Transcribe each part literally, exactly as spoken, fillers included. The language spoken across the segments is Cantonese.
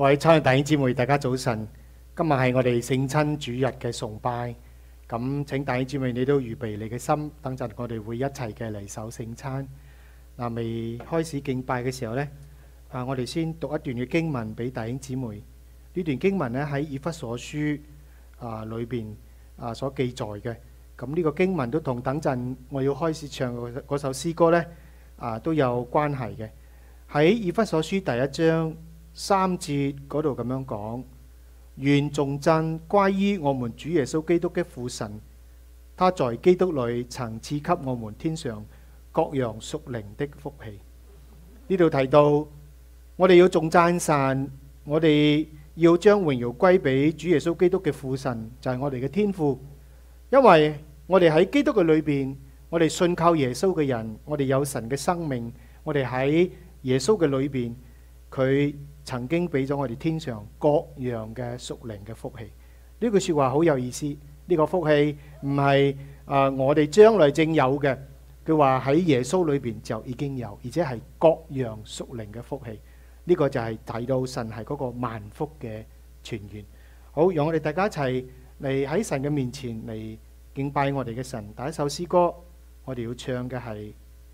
各位親愛弟兄姊妹，大家早晨。今日係我哋聖親主日嘅崇拜，咁請弟兄姊妹你都預備你嘅心，等陣我哋會一齊嘅嚟守聖餐。嗱，未開始敬拜嘅時候呢，啊，我哋先讀一段嘅經文俾弟兄姊妹。呢段經文呢喺以弗所書啊裏邊啊所記載嘅。咁呢個經文都同等陣我要開始唱嗰首詩歌呢啊都有關係嘅。喺以弗所書第一章三節嗰度咁樣講。願頌讚歸於我們主耶穌基督嘅父神，他在基督裏曾賜給我們天上各樣屬靈的福氣。呢度提到我哋要頌讚神，我哋要將榮耀歸俾主耶穌基督嘅父神，就係我哋嘅天父。因為我哋喺基督嘅裏邊，我哋信靠耶穌嘅人，我哋有神嘅生命，我哋喺耶穌嘅裏邊，佢曾經俾咗我哋天上各樣嘅屬靈嘅福氣。呢句說話好有意思。呢個福氣唔係啊我哋將來正有嘅，佢話喺耶穌裏邊就已經有，而且係各樣屬靈嘅福氣。呢個就係睇到神係嗰個萬福嘅泉源。好，讓我哋大家一齊嚟喺神嘅面前嚟敬拜我哋嘅神。第一首詩歌我哋要唱嘅係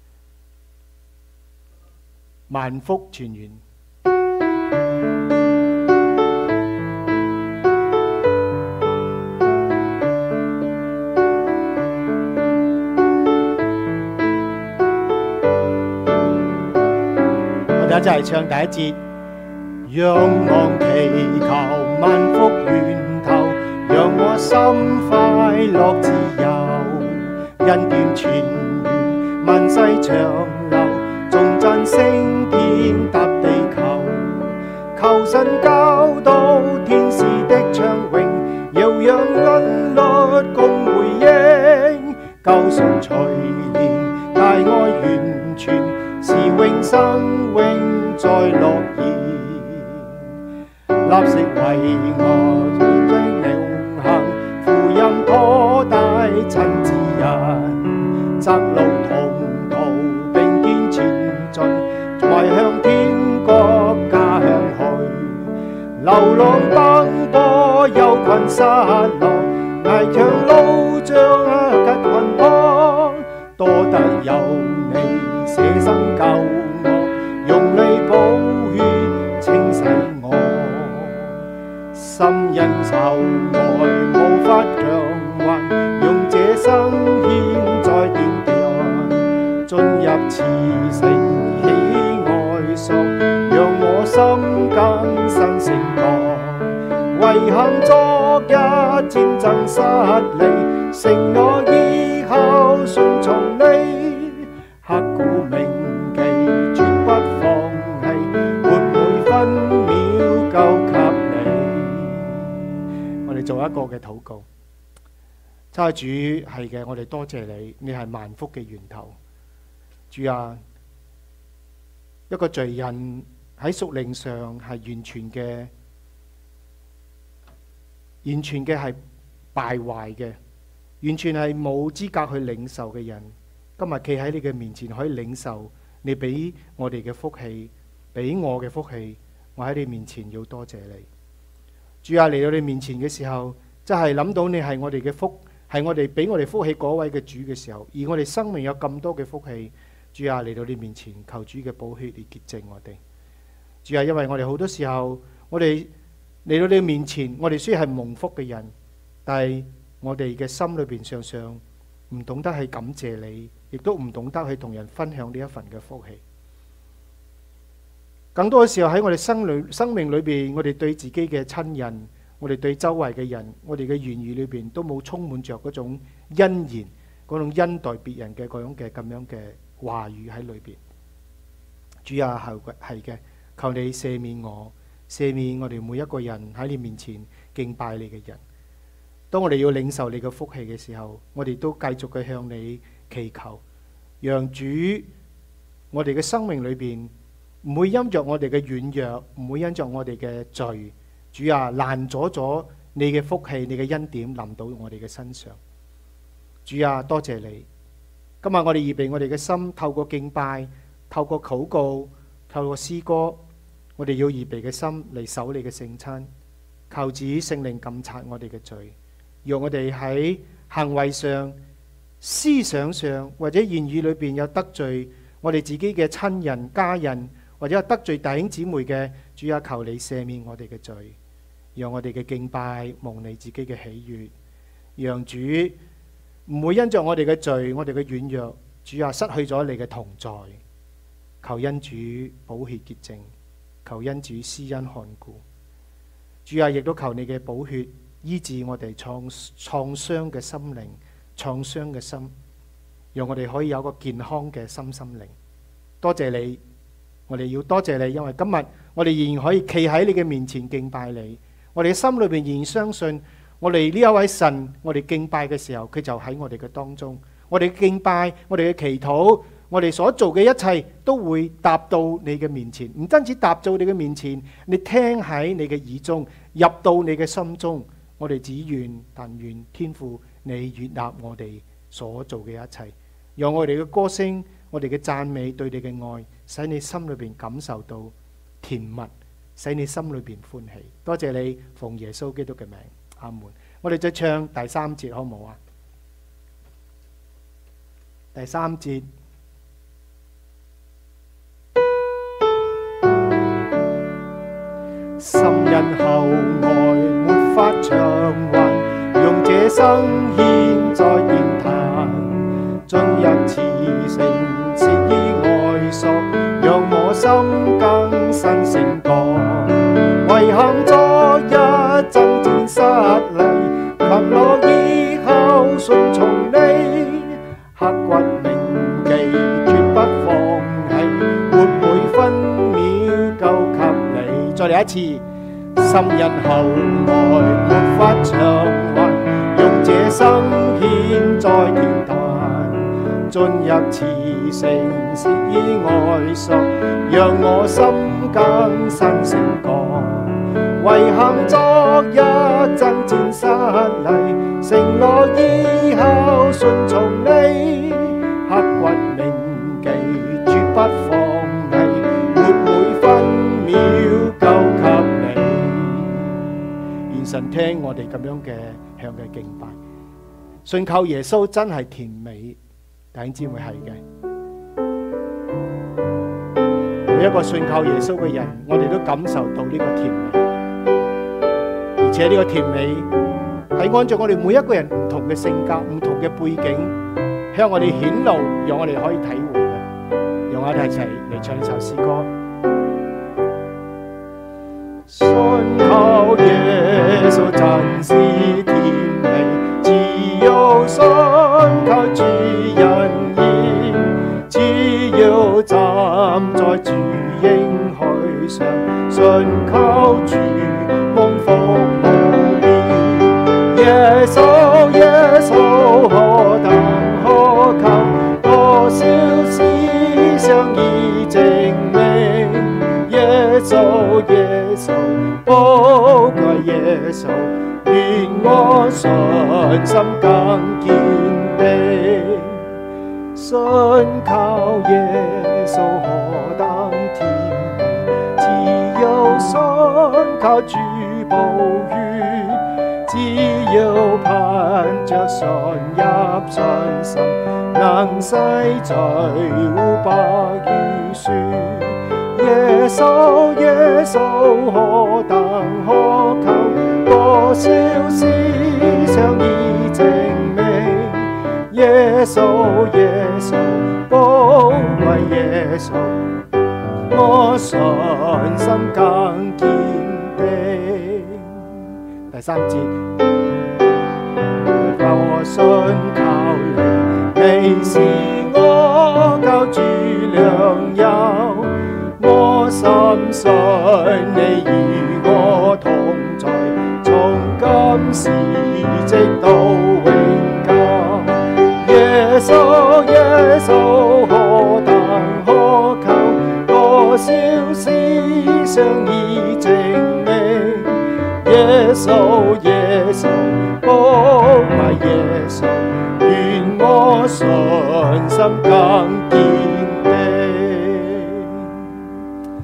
萬福泉源。我哋一齊唱第一節。仰望祈求萬福源頭，讓我心快樂自由，恩典泉源萬世長流，頌讚升天踏地球，求神教導天使的暢榮，要讓韻律共回應，救贖隨憐大愛完全，是永生永在樂言，立息為我的永恆，福音拖帶親自人，窄路同途並肩前進，邁向天國家鄉去，流浪奔波憂困失落，捱強路障吉困坡，多得有你捨生救我，用你寶血清洗我，心因愁愛無法強還，用這生獻在殿上，進入慈城喜愛所，讓我心更新聖覺，遺憾昨日戰爭失利，承諾以後順從你，刻骨銘記絕不放棄，活每分秒交給你。我哋做一個嘅禱告。差主係嘅，我哋多謝你，你係萬福嘅源頭。主啊，一個罪人喺屬靈上係完全嘅，完全嘅係敗壞嘅，完全係冇資格去領受嘅人，今日企喺你嘅面前可以領受你俾我哋嘅福氣，俾我嘅福氣，我喺你面前要多謝你。主啊，嚟到你面前嘅時候，真係諗到你係我哋嘅福，係我哋俾我哋福氣嗰位嘅主嘅時候，而我哋生命有咁多嘅福氣，主啊，嚟到你面前求主嘅寶血嚟潔淨我哋。主啊，因為我哋好多時候，我哋嚟到你面前，我哋雖然係蒙福嘅人，但係我哋嘅心裏邊常常唔懂得去感謝你，亦都唔懂得去同人分享呢一份嘅福氣。更多嘅時候喺我哋生裏生命裏邊，我哋對自己嘅親人，我哋對周圍嘅人，我哋嘅言語裏邊都冇充滿着嗰種恩言，嗰種恩待別人嘅嗰種嘅咁樣嘅話語喺裏邊。主啊，係係嘅，求你赦免我，赦免我哋每一個人喺你面前敬拜你嘅人。當我哋要領受你嘅福氣嘅時候，我哋都繼續嘅向你祈求，讓主我哋嘅生命裏邊唔會因着我哋嘅軟弱，唔會因着我哋嘅罪，主啊，攔阻咗你嘅福氣，你嘅恩典臨到我哋嘅身上。主啊，多謝你。今日我哋預備我哋嘅心，透過敬拜，透過禱告，透過詩歌， 我哋要預備嘅心嚟守你嘅聖餐，求主聖靈監察我哋嘅罪，讓我哋喺行為上、思想上或者言語裏邊有得罪我哋自己嘅親人、家人，或者有得罪弟兄姊妹嘅，主啊，求你赦免我哋嘅罪，讓我哋嘅敬拜蒙你自己嘅喜悅，讓主唔會因着我哋嘅罪、我哋嘅軟弱，主啊，失去咗你嘅同在。求恩主寶血潔淨，求恩主施恩看顧。主啊，亦都求你嘅寶血醫治我哋創創傷嘅心靈、創傷嘅心，讓我哋可以有一個健康嘅心心靈。多謝你，我哋要多謝你，因為今日我哋仍然可以企喺你嘅面前敬拜你。我哋嘅心裏邊仍然相信，我哋呢一位神，我哋敬拜嘅時候，佢就喺我哋嘅當中。我哋敬拜，我哋嘅祈禱，我哋所做嘅一切都會達到你嘅面前，唔單止達到你嘅面前，你聽喺你嘅耳中，入到你嘅心中。我哋只願但願天父你悅納我哋所做嘅一切，讓我哋嘅歌聲，我哋嘅讚美，對你嘅愛，使你心裏邊感受到甜蜜，使你心裏邊歡喜。多謝你，奉耶穌基督嘅名，阿門。我哋再唱第三節好唔好啊？第三節，心因厚愛沒法償還，用這生獻在殿壇，進入慈誠切意愛索，讓我心更新聖覺。遺憾昨日爭戰失利，憑樂以後順從你，刻骨銘記絕不放棄，活每分秒交給你。再嚟一次，心因厚愛沒法償還，用這生獻在殿壇，進入慈誠切意愛索，讓我心更新聖覺。遺憾昨日爭戰失利，承諾以後順從你，刻骨銘記絕不放棄，活每分秒交給你。願神聽我哋咁樣嘅向嘅敬拜，信靠耶穌真係甜美，弟兄姊妹係嘅。每一個信靠耶穌嘅人，我哋都感受到呢個甜美。而且呢個甜美係按照我哋每一個人唔同嘅性格、唔同嘅背景向我哋顯露，讓我哋可以體會嘅。讓我哋一齊嚟唱呢首詩歌。信靠耶穌真是甜美，只要信靠主恩義，只要站在主應許上，信靠主蒙福無邊。耶穌耶穌何等可靠，多少思想已證明。耶穌耶穌寶貴耶穌，願我信心更堅定。信靠耶穌何等甜美，只要信靠主寶血，只要憑着信入信心，能洗罪污白如雪。耶穌耶穌何等可靠，多少思想已證明。耶穌耶穌寶貴耶穌，我信心更堅定。第三節，我信靠你，你是我救主良友，我深信你與我同在，從今時直到永久。耶穌耶穌何等可靠，多少思想已證明。耶穌耶穌寶貴耶穌，願我信心更堅定。係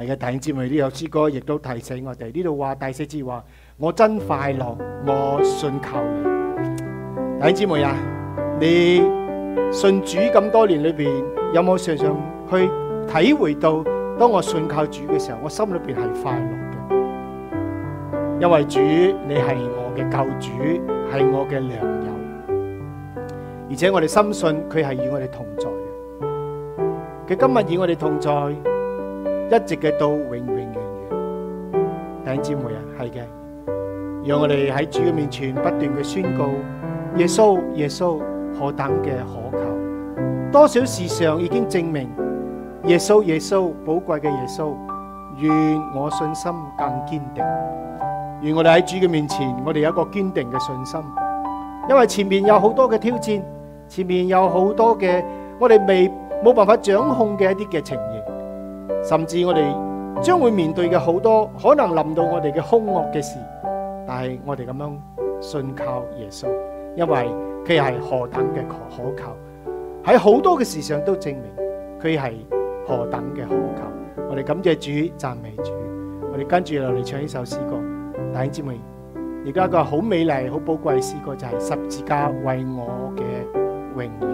嘅弟兄姊妹，呢首詩歌亦都提醒我哋。呢度話第四節話：我真快樂，我信靠你。弟兄姊妹啊，你信主咁多年裏邊，有冇常常去體會到，當我信靠主嘅時候，我心裏邊係快樂嘅？因為主，你係我嘅救主，係我嘅良友，而且我哋深信佢係與我哋同在嘅。佢今日與我哋同在，一直嘅到永永遠遠。弟兄姊妹啊，係嘅，讓我哋喺主嘅面前不斷嘅宣告：耶穌，耶穌何等嘅可靠！多少事上已經證明，耶穌，耶穌寶貴嘅耶穌，願我信心更堅定。願我哋喺主嘅面前，我哋有一個堅定嘅信心，因為前面有好多嘅挑戰，前面有好多嘅我哋未冇辦法掌控嘅一啲嘅情形，甚至我哋將會面對嘅好多可能臨到我哋嘅兇惡嘅事，但係我哋咁樣信靠耶穌，因為佢係何等嘅可靠，喺好多嘅事上都證明佢係何等嘅可靠。我哋感謝主，讚美主。我哋跟住落嚟唱呢首詩歌。弟兄姊妹，而家一個好美麗、好寶貴嘅詩歌就係十字架為我嘅榮耀。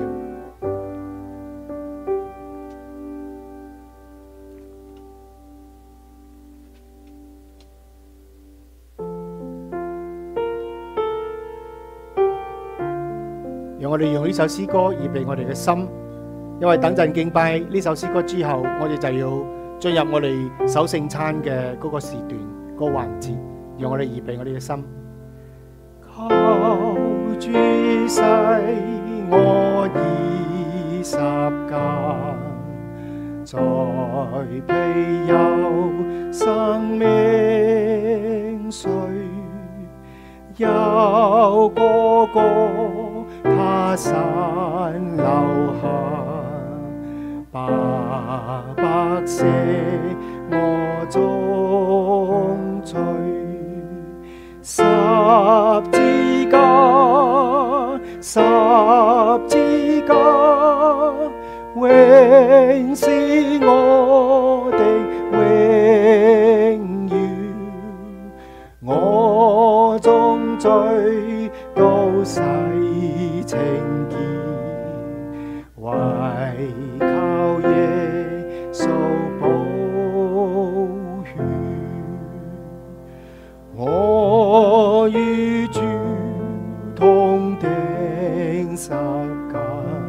讓我哋用呢首詩歌預備我哋嘅心，因為等陣敬拜呢首詩歌之後，我哋就要進入我哋守聖餐嘅嗰個時段、嗰個環節。讓我哋預備我哋嘅心，求主使我以十架，在庇佑生命水，有個個他身留下，白白赦我眾罪。十字架，十字架，永是我的榮耀。我眾罪都洗清潔，唯靠耶穌寶血。我與主同釘十架，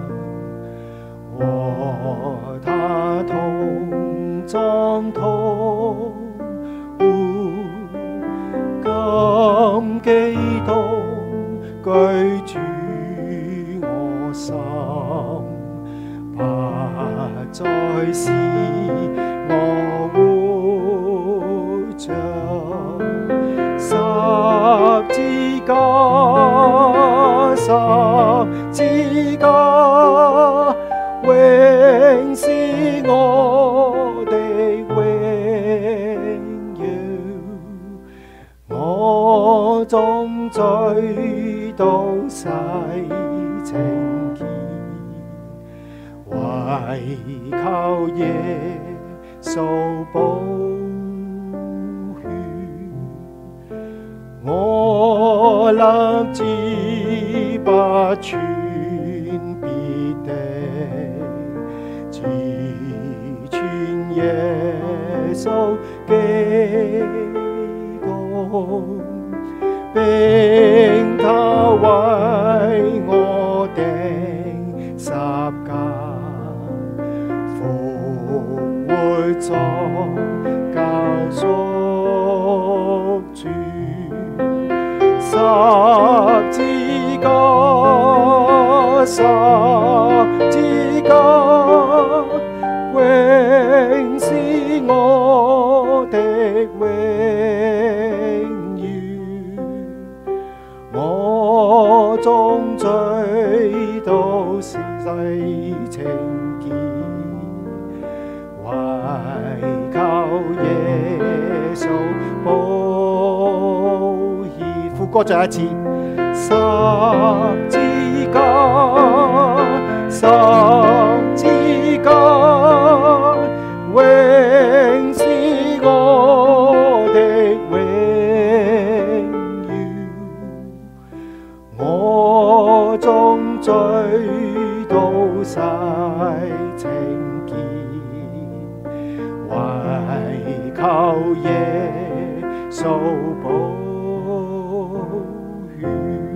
和他同葬同活，今基督居住我心，不再是我活着。十字架，十字架，永是我的榮耀。我眾罪都洗清潔，唯靠耶穌寶。我立志不傳別的，只傳耶穌基督，並他為我釘十架，復活作救贖主。十字架，十字架，永是我的榮耀。我眾罪都是洗清潔，唯靠耶穌寶。副歌再一次，十字架，十字架，永是我眾罪都洗清潔，唯求耶穌寶血。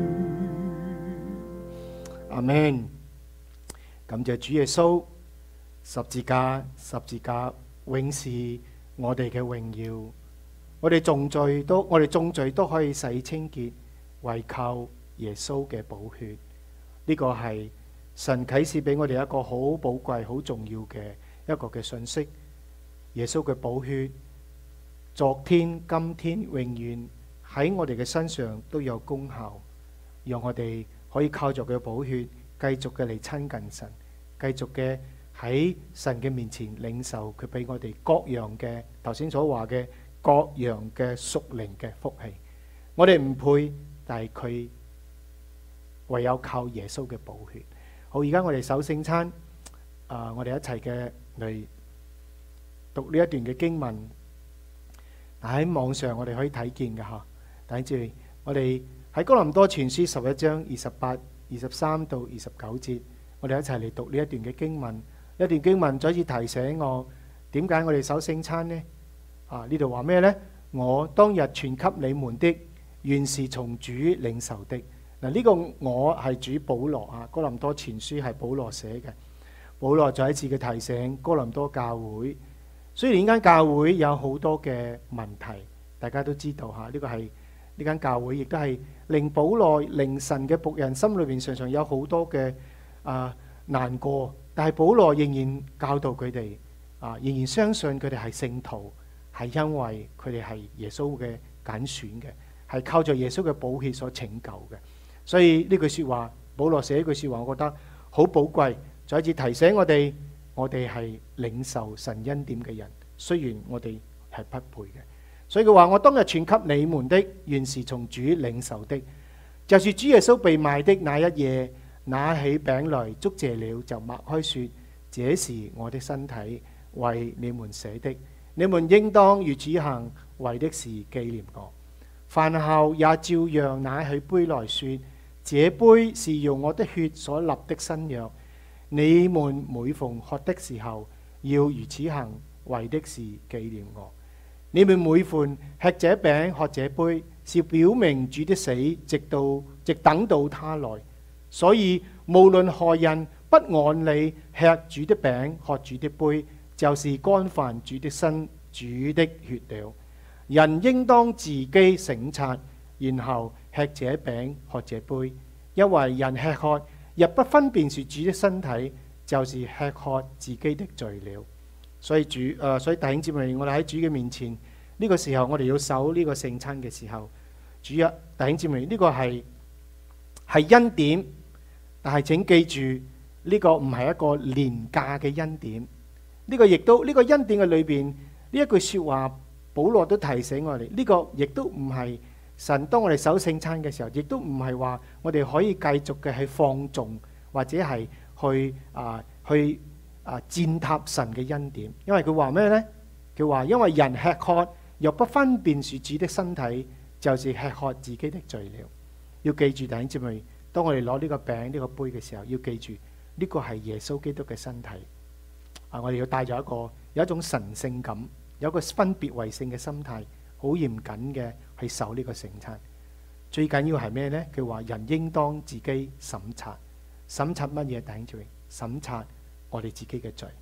阿們。感謝主耶穌，十字架，十字架永是我哋嘅榮耀。我哋眾罪都，我哋眾罪都可以洗清潔，唯靠耶穌嘅寶血。呢個係神啟示俾我哋一個好寶貴、好重要嘅一個嘅信息。耶穌嘅寶血，昨天、今天、永遠喺我哋嘅身上都有功效，讓我哋可以靠着佢嘅寶血，繼續嘅嚟親近神，繼續嘅喺神嘅面前領受佢俾我哋各樣嘅頭先所話嘅各樣嘅屬靈嘅福氣。我哋唔配，但係佢唯有靠耶穌嘅寶血。好，而家我哋守聖餐，啊、呃，我哋一齊嘅嚟讀呢一段嘅經文。喺網上我哋可以睇見嘅吓，等住我哋喺哥林多前書十一章二十八、二十三到二十九節，我哋一齊嚟讀呢一段嘅經文。一段經文再次提醒我，點解我哋守聖餐呢？啊，呢度話咩呢？我當日傳給你們的，原是從主領受的。嗱，呢個我係主保羅啊，哥林多前書係保羅寫嘅。保羅再一次嘅提醒哥林多教會，雖然呢間教會有好多嘅問題，大家都知道吓，呢個係呢間教會亦都係令保羅、令神嘅僕人心裏邊常常有好多嘅啊難過，但係保羅仍然教導佢哋啊，仍然相信佢哋係聖徒，係因為佢哋係耶穌嘅揀選嘅，係靠着耶穌嘅寶血所拯救嘅。所以呢句說話，保羅寫呢句說話，我覺得好寶貴，再一次提醒我哋，我哋係領受神恩典嘅人，雖然我哋係不配嘅。所以佢話：我當日傳給你們的，原是從主領受的，就是主耶穌被賣的那一夜，拿起餅來，祝謝了，就擘開說：這是我的身體，為你們捨的，你們應當如此行，為的是紀念我。飯後也照樣拿起杯來說：這杯是用我的血所立的新約，你們每逢喝的時候，要如此行，為的是紀念我。你們每逢吃這餅喝這杯，是表明主的死，直到直等到他來。所以無論何人不按理吃主的餅喝主的杯，就是干犯主的身、主的血了。人應當自己省察，然後吃這餅喝這杯，因為人吃喝若不分辨是主的身體，就是吃喝自己的罪了。所以主誒、呃，所以弟兄姊妹，我哋喺主嘅面前呢、這個時候，我哋要守呢個聖餐嘅時候，主啊，弟兄姊妹，呢、這個係係恩典，但係請記住呢、這個唔係一個廉價嘅恩典。呢、這個亦都呢、這個恩典嘅裏邊呢一句說話，保羅都提醒我哋，呢、這個亦都唔係神當我哋守聖餐嘅時候，亦都唔係話我哋可以繼續嘅係放縱或者係去啊去。啊！踐踏神嘅恩典，因為佢話咩呢？佢話因為人吃喝若不分辨是主的身體，就是吃喝自己的罪了。要記住弟兄姊妹，當我哋攞呢個餅呢個杯嘅時候，要記住呢個係耶穌基督嘅身體。啊！我哋要帶咗一個有一種神聖感，有一個分別為聖嘅心態，好嚴謹嘅去守呢個聖餐。最緊要係咩呢？佢話人應當自己審察，審察乜嘢？弟兄姊妹，審察我哋自己嘅罪。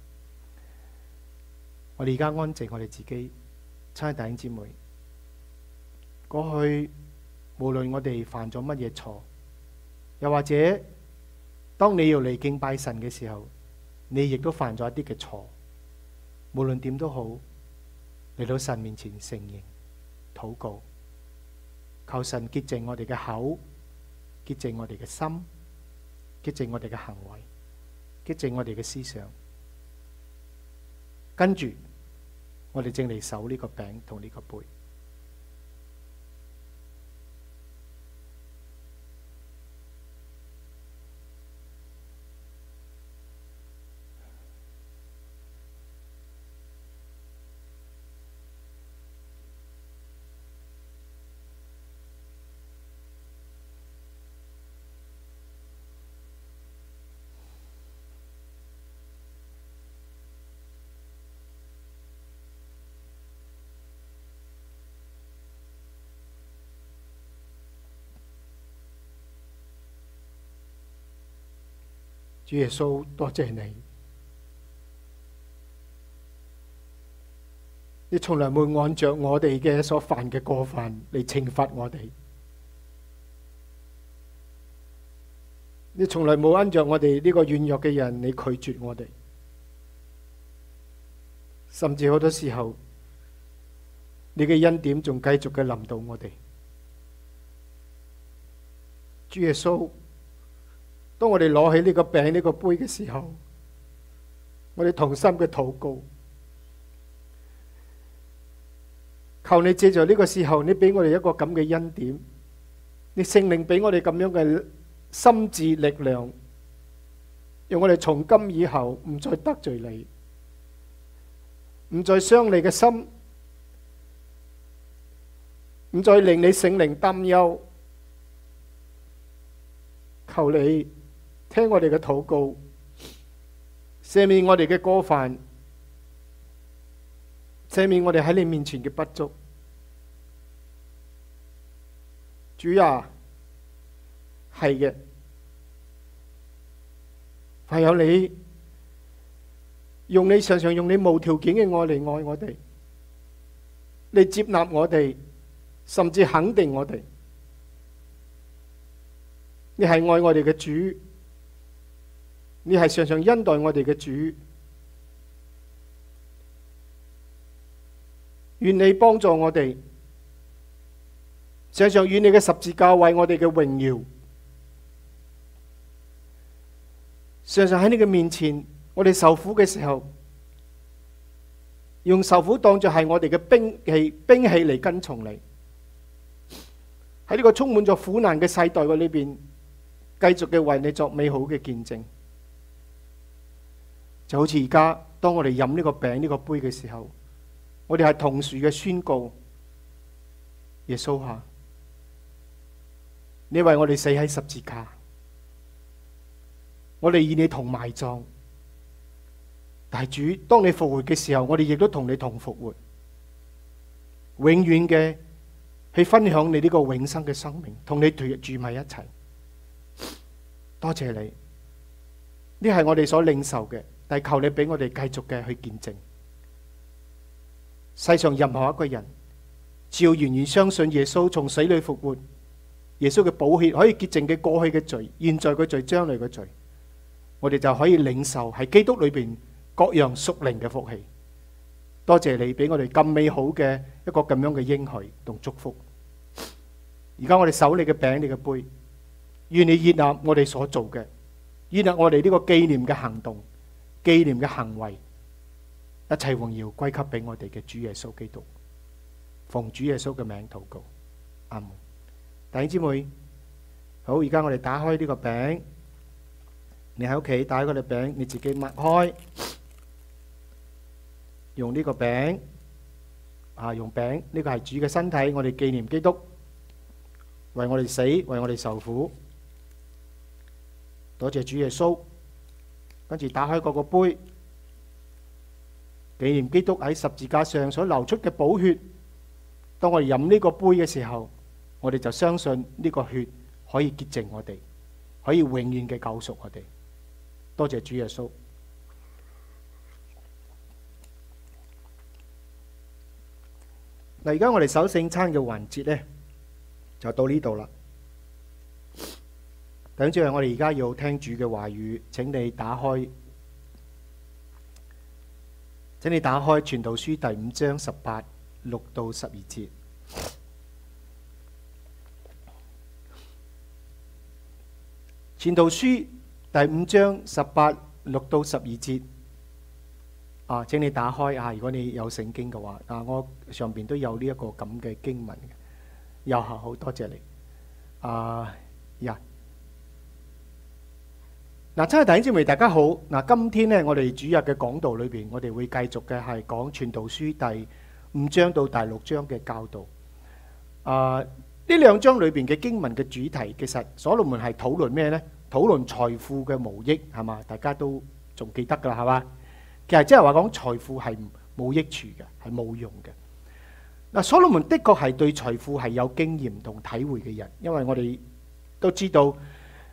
我哋而家安靜我哋自己，親愛弟兄姊妹，過去無論我哋犯咗乜嘢錯，又或者當你要嚟敬拜神嘅時候，你亦都犯咗一啲嘅錯。無論點都好，嚟到神面前承認、禱告，求神潔淨我哋嘅口，潔淨我哋嘅心，潔淨我哋嘅行為，潔淨我哋嘅思想。跟住我哋正嚟守呢個餅同呢個杯。 主耶穌，多謝你，你從來冇按着我哋嘅所犯嘅過犯嚟懲罰我哋，你從來冇按着我哋呢個軟弱嘅人，你拒絕我哋，甚至好多時候，你嘅恩典仲繼續嘅臨到我哋。主耶穌，當我哋攞起呢個餅呢個杯嘅時候，我哋同心嘅禱告，求你借助呢個時候，你俾我哋一個咁嘅恩典，你聖靈俾我哋咁樣嘅心智力量，讓我哋從今以後唔再得罪你，唔再傷你嘅心，唔再令你聖靈擔憂。求你聽我哋嘅禱告，赦免我哋嘅過犯，赦免我哋喺你面前嘅不足。主啊，係嘅，唯有你用你常常用你無條件嘅愛嚟愛我哋，你接納我哋，甚至肯定我哋。你係愛我哋嘅主，你係常常恩待我哋嘅主。願你幫助我哋，常常願你嘅十字架為我哋嘅榮耀，常常喺你嘅面前，我哋受苦嘅時候，用受苦當作係我哋嘅兵器，兵器嚟跟從你。喺呢個充滿咗苦難嘅世代嘅裏邊，繼續嘅為你作美好嘅見證，就好似而家當我哋飲呢個餅呢個杯嘅時候，我哋係同時嘅宣告：耶穌啊，你為我哋死喺十字架，我哋與你同埋葬。但係主，當你復活嘅時候，我哋亦都同你同復活，永遠嘅去分享你呢個永生嘅生命，同你住埋一齊。多謝你，呢係我哋所領受嘅，但係求你俾我哋繼續嘅去見證。世上任何一個人，只要完全相信耶穌從死裏復活，耶穌嘅寶血可以潔淨嘅過去嘅罪、現在嘅罪、將來嘅罪，我哋就可以領受喺基督裏邊各樣屬靈嘅福氣。多謝你俾我哋咁美好嘅一個咁樣嘅應許同祝福。而家我哋守你嘅餅，你嘅杯。願你悅納我哋所做嘅，悅納我哋呢個紀念嘅行動、紀念嘅行為，一切榮耀歸給俾我哋嘅主耶穌基督。奉主耶穌嘅名禱告，阿門。弟兄姊妹，好，而家我哋打開呢個餅，你喺屋企打開個餅，你自己擘開，用呢個餅啊，用餅，呢個係主嘅身體，我哋紀念基督為我哋死，為我哋受苦。多謝主耶穌，跟住打開嗰個杯，紀念基督喺十字架上所流出嘅寶血。當我哋飲呢個杯嘅時候，我哋就相信呢個血可以潔淨我哋，可以永遠嘅救贖我哋。多謝主耶穌。嗱，而家我哋守聖餐嘅環節呢，就到呢度啦。等住我哋而家要聽主嘅話語，請你打開，請你打開《傳道書》第五章十八六到十二節。《傳道書》第五章十八六到十二節。啊，請你打開啊！如果你有聖經嘅話，啊，我上邊都有呢一個咁嘅經文嘅。有好，好多謝你。啊呀！嗱，親愛弟兄姊妹，大家好。嗱，今天呢，我哋主日嘅講道裏邊，我哋會繼續嘅係講《傳道書》第五章到第六章嘅教導。啊，呢兩章裏邊嘅經文嘅主題，其實所羅門係討論咩呢？討論財富嘅無益，係嘛？大家都仲記得噶啦，係嘛？其實即係話講財富係冇益處嘅，係冇用嘅。嗱，所羅門的確係對財富係有經驗同體會嘅人，因為我哋都知道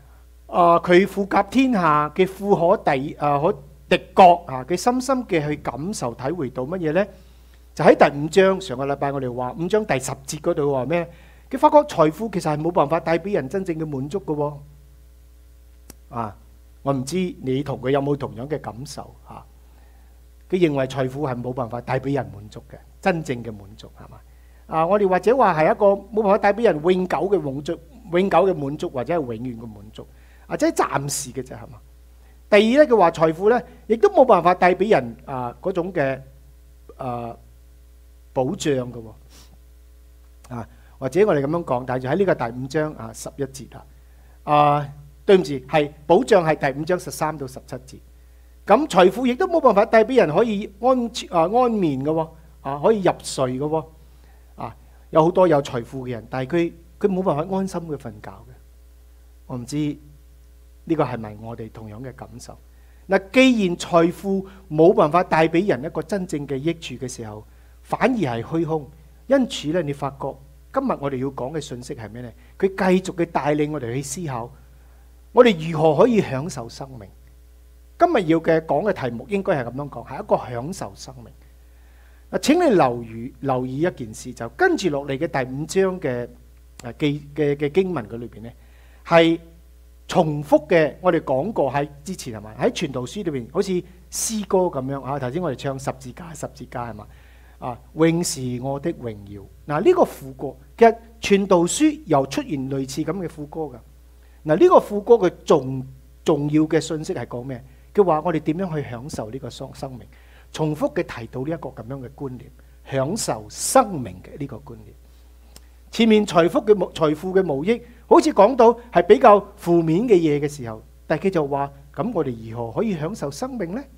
啊，佢富甲天下嘅富可敵啊可敵國啊，佢深深嘅去感受體會到乜嘢呢？就喺第五章，上個禮拜我哋話五章第十節嗰度話咩？佢發覺財富其實係冇辦法帶俾人真正嘅滿足嘅喎。啊，我唔知你同佢有冇同樣嘅感受嚇？佢認為財富係冇辦法帶俾人滿足嘅，真正嘅滿足係嘛？啊，我哋或者話係一個冇辦法帶俾人永久嘅滿足、永久嘅滿足或者係永遠嘅滿足，或者係暫時嘅啫係嘛？第二咧，佢話財富咧，亦都冇辦法帶俾人啊嗰種嘅啊保障嘅喎。啊，或者我哋咁樣講，但係就喺呢個第五章啊十一節啦。啊，對唔住，係保障係第五章十三到十七節。咁財富亦都冇辦法帶俾人可以安啊安眠嘅喎，啊可以入睡嘅喎。啊，有好多有財富嘅人，但係佢佢冇辦法安心去瞓覺嘅。我唔知呢個係咪我哋同樣嘅感受？嗱，既然財富冇辦法帶俾人一個真正嘅益處嘅時候，反而係虛空。因此咧，你發覺今日我哋要講嘅信息係咩呢？佢繼續嘅帶領我哋去思考，我哋如何可以享受生命。今日要嘅講嘅題目應該係咁樣講，係一個享受生命。啊，請你留意留意一件事，就跟住落嚟嘅第五章嘅誒記嘅嘅經文嗰裏邊呢，係重複嘅。我哋講過喺之前係嘛？喺傳道書裏邊，好似詩歌咁樣啊。頭先我哋唱十字架，十字架係嘛？啊，永是我的榮耀。嗱，呢個副歌其實傳道書又出現類似咁嘅副歌噶。嗱，呢個副歌嘅重重要嘅信息係講咩？佢話我哋點樣去享受呢個生生命？重複嘅提到呢一個咁樣嘅觀念，享受生命嘅呢個觀念。前面財富嘅無財富嘅無益，好似講到係比較負面嘅嘢嘅時候，但係佢就話：咁我哋如何可以享受生命呢？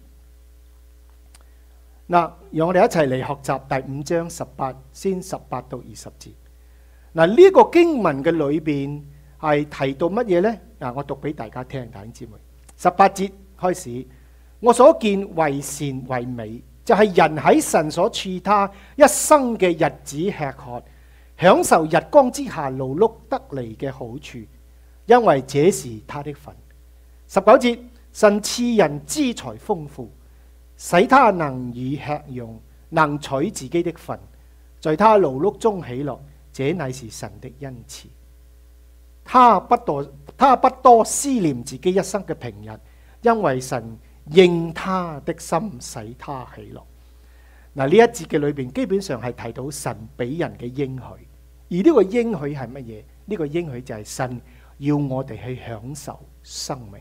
嗱，讓我哋一齊嚟學習第五章十八，先十八到二十節。嗱，呢個經文嘅裏邊係提到乜嘢呢？嗱，我讀俾大家聽，弟兄姊妹。十八節開始，我所見為善為美，就係人喺神所賜他一生嘅日子吃喝，享受日光之下勞碌得嚟嘅好處，因為這是他的份。十九節，神賜人資財豐富，使他能以吃用，能取自己的份，在他勞碌中喜樂，這乃是神的恩賜。他不多，他不多思念自己一生嘅平日，因為神應他的心，使他喜樂。嗱，呢一節嘅裏邊，基本上係提到神俾人嘅應許，而呢個應許係乜嘢？呢個應許就係神要我哋去享受生命。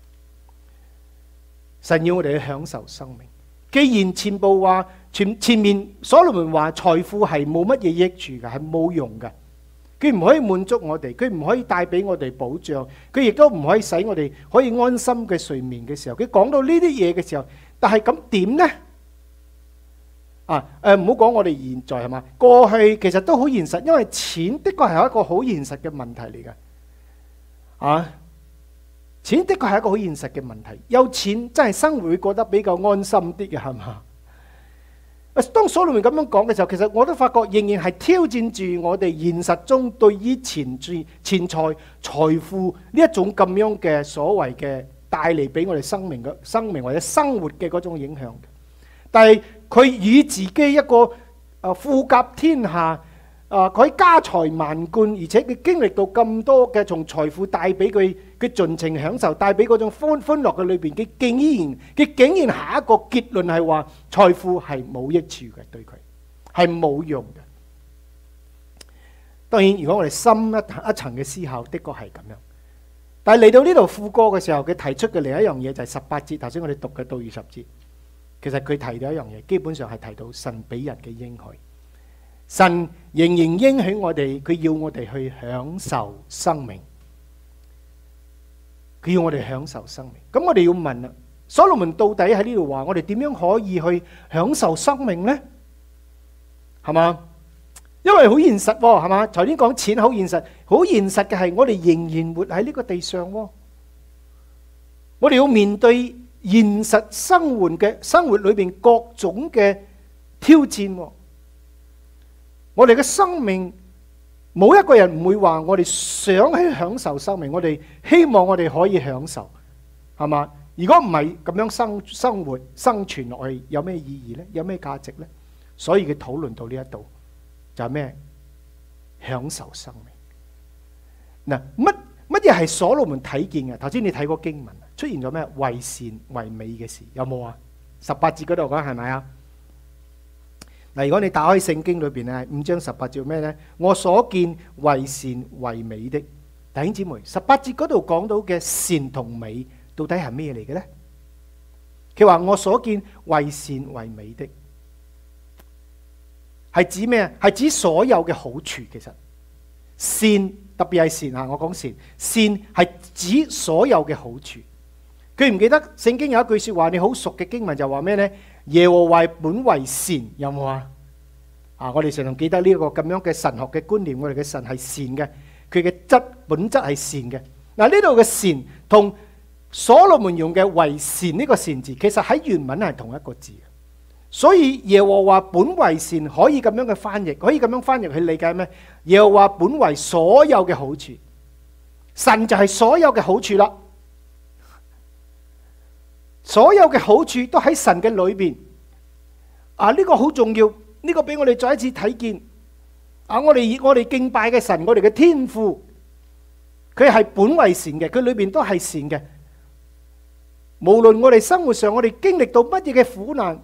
神要我哋去享受生命。既然前部話前前面所羅門話財富係冇乜嘢益處嘅，係冇用嘅，佢唔可以滿足我哋，佢唔可以帶俾我哋保障，佢亦都唔可以使我哋可以安心嘅睡眠嘅時候，佢講到呢啲嘢嘅時候，但係咁點呢？啊誒，唔好講我哋現在係嘛，過去其實都好現實，因為錢的確係一個好現實嘅問題嚟嘅。啊！錢的確係一個好現實嘅問題，有錢真係生活會過得比較安心啲嘅，係嘛？當所羅門咁樣講嘅時候，其實我都發覺仍然係挑戰住我哋現實中對於錢財、錢財、財富呢一種咁樣嘅所謂嘅帶嚟俾我哋生命嘅生命或者生活嘅嗰種影響。但係佢以自己一個啊富甲天下。啊！佢家財萬貫，而且佢經歷到咁多嘅從財富帶俾佢佢盡情享受，帶俾嗰種歡歡樂嘅裏邊，佢竟然佢竟然下一個結論係話財富係冇益處嘅，對佢係冇用嘅。當然，如果我哋深一一層嘅思考，的確係咁樣。但係嚟到呢度副歌嘅時候，佢提出嘅另一樣嘢就係十八節，頭先我哋讀嘅到二十節，其實佢提到一樣嘢，基本上係提到神俾人嘅應許。神仍然應許我哋，佢要我哋去享受生命，佢要我哋享受生命。咁我哋要問啦，所羅門到底喺呢度話，我哋點樣可以去享受生命呢？係嘛？因為好現實，係嘛？頭先講錢好現實，好現實嘅係我哋仍然活喺呢個地上，我哋要面對現實生活嘅生活裏邊各種嘅挑戰。我哋嘅生命冇一個人唔會話我哋想去享受生命，我哋希望我哋可以享受，係嘛？如果唔係咁樣生生活生存落去，有咩意義呢？有咩價值呢？所以佢討論到呢一度就係咩？享受生命。嗱，乜乜嘢係所羅門睇見嘅？頭先你睇過經文出現咗咩？為善為美嘅事有冇啊？十八節嗰度講係咪啊？嗱，如果你打開聖經裏邊咧，五章十八節咩呢？我所見為善為美的。弟兄姊妹，十八節嗰度講到嘅善同美到底係咩嚟嘅呢？佢話我所見為善為美的，係指咩啊？係指所有嘅好處。其實善特別係善啊，我講善，善係指所有嘅好處。記唔記得聖經有一句說話，你好熟嘅經文就話咩呢？耶和華本為善，有冇啊？啊，我哋常常記得呢個咁樣嘅神學嘅觀念，我哋嘅神係善嘅，佢嘅質本質係善嘅。嗱，呢度嘅善同所羅門用嘅為善呢個善字，其實喺原文係同一個字。所以耶和華本為善可以咁樣嘅翻譯，可以咁樣翻譯去理解咩？耶和華本為所有嘅好處，神就係所有嘅好處啦。所有嘅好處都喺神嘅裏邊。啊，呢個好重要，呢個俾我哋再一次睇見。啊，我哋我哋敬拜嘅神，我哋嘅天父，佢係本為善嘅，佢裏邊都係善嘅。無論我哋生活上我哋經歷到乜嘢嘅苦難，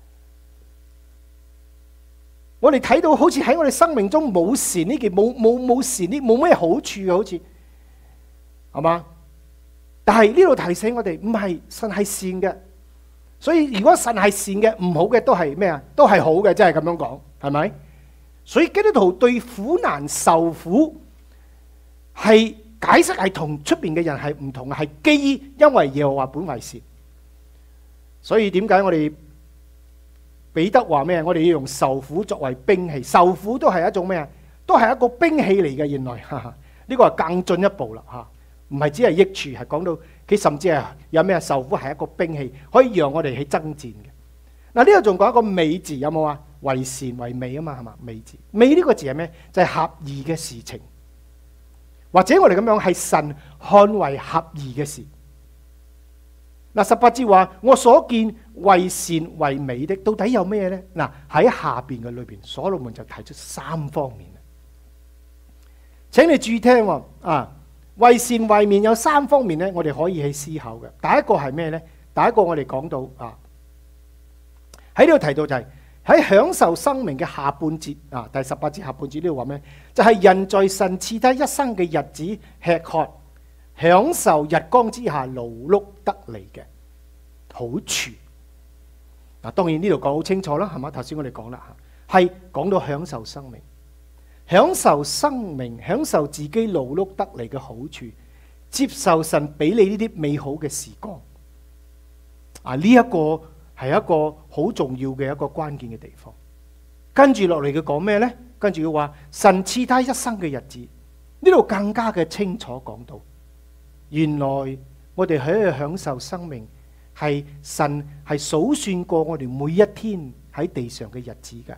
我哋睇到好似喺我哋生命中冇善呢件，冇冇冇善呢，冇咩好處嘅，好似係嘛？但係呢度提醒我哋，唔係神係善嘅，所以如果神係善嘅，唔好嘅都係咩啊？都係好嘅，即係咁樣講，係咪？所以基督徒對苦難受苦係解釋係同出邊嘅人係唔同嘅，係基於因為耶和華本為善。所以點解我哋彼得話咩？我哋要用受苦作為兵器，受苦都係一種咩啊？都係一個兵器嚟嘅。原來呢個係更進一步啦吓。唔係只係益處，係講到佢甚至係有咩受苦係一個兵器，可以讓我哋去爭戰嘅。嗱，呢度仲講一個美字，有冇啊？為善為美啊嘛，係嘛？美字，美呢個字係咩？就係合宜嘅事情，或者我哋咁樣係神看為合宜嘅事。嗱，十八節話我所見為善為美的，到底有咩呢？嗱，喺下邊嘅裏邊，所羅門就提出三方面。請你注意聽啊！為善為美有三方面咧，我哋可以去思考嘅。第一個係咩呢？第一個我哋講到啊，喺呢度提到就係、是、喺享受生命嘅下半節啊，第十八節下半節呢度話咩？就係、是、人在神賜他一生嘅日子吃喝，享受日光之下勞碌得嚟嘅好處。嗱，當然呢度講好清楚啦，係嘛？頭先我哋講啦，係講到享受生命。享受生命，享受自己勞碌得嚟嘅好處，接受神俾你呢啲美好嘅時光。啊，呢一個係一個好重要嘅一個關鍵嘅地方。跟住落嚟佢講咩呢？跟住佢話神賜他一生嘅日子，呢度更加嘅清楚講到，原來我哋喺度享受生命，係神係數算過我哋每一天喺地上嘅日子㗎。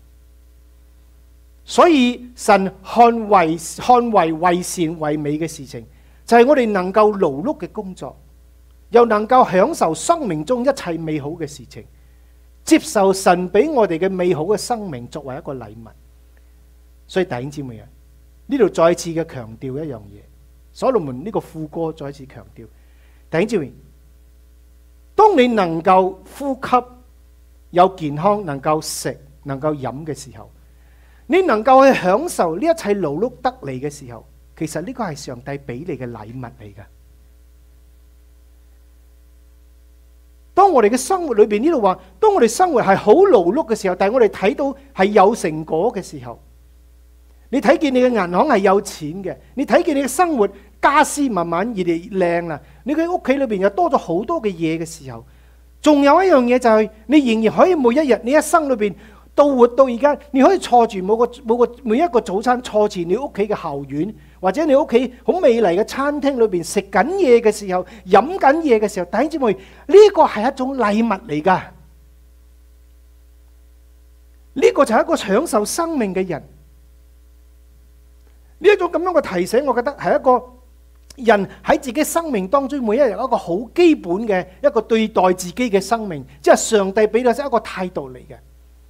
所以神看為看為為善為美嘅事情，就係我哋能夠勞碌嘅工作，又能夠享受生命中一切美好嘅事情，接受神俾我哋嘅美好嘅生命作為一個禮物。所以弟兄姊妹啊，呢度再次嘅強調一樣嘢，所羅門呢個副歌再次強調，弟兄姊妹，當你能夠呼吸、有健康、能夠食、能夠飲嘅時候，你能夠去享受呢一切勞碌得嚟嘅時候，其實呢個係上帝俾你嘅禮物嚟噶。當我哋嘅生活裏邊呢度話，當我哋生活係好勞碌嘅時候，但係我哋睇到係有成果嘅時候，你睇見你嘅銀行係有錢嘅，你睇見你嘅生活家私慢慢越嚟越靚啦，你嘅屋企裏邊又多咗好多嘅嘢嘅時候，仲有一樣嘢就係你仍然可以每一日你一生裏邊。到活到而家，你可以坐住每個每個每一個早餐，坐住你屋企嘅後院，或者你屋企好美麗嘅餐廳裏邊食緊嘢嘅時候，飲緊嘢嘅時候，弟兄姊妹，呢個係一種禮物嚟噶。呢個就係一個享受生命嘅人。 呢一種咁樣嘅提醒，我覺得係一個人喺自己生命當中每一日一個好基本嘅一個對待自己嘅生命，即係上帝俾咗一個態度嚟嘅。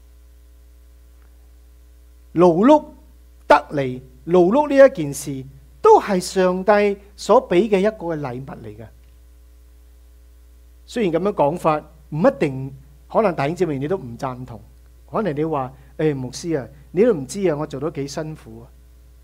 勞碌得嚟，勞碌呢一件事都係上帝所俾嘅一個嘅禮物嚟嘅。雖然咁樣講法唔一定，可能弟兄姊妹你都唔贊同，可能你話誒牧師啊，你都唔知啊，我做得幾辛苦啊。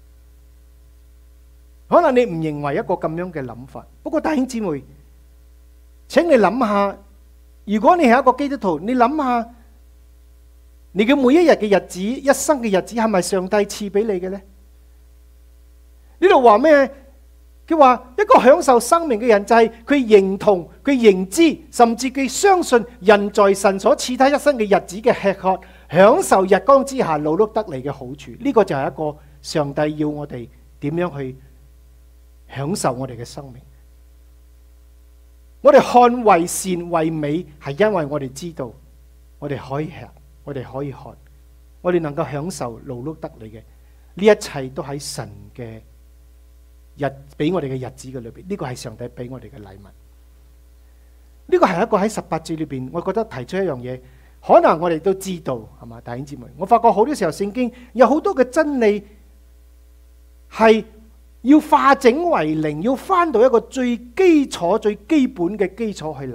可能你唔認為一個咁樣嘅諗法，不過弟兄姊妹，請你諗下，如果你係一個基督徒，你諗下，你嘅每一日嘅日子，一生嘅日子係咪上帝賜俾你嘅呢？呢度話咩？佢話一個享受生命嘅人就係佢認同、佢認知，甚至佢相信人在神所賜他一生嘅日子嘅吃喝，享受日光之下勞碌得嚟嘅好處。呢個就係一個上帝要我哋點樣去享受我哋嘅生命。我哋看為善為美，係因為我哋知道我哋可以吃，我哋可以喝，我哋能夠享受勞碌得嚟嘅呢一切都喺神嘅日俾我哋嘅日子嘅裏邊。呢個係上帝俾我哋嘅禮物。呢個係一個喺十八節裏邊，我覺得提出一樣嘢，可能我哋都知道係嘛，弟兄姊妹。我發覺好多時候聖經有好多嘅真理係要化整為零，要翻到一個最基礎、最基本嘅基礎去諗，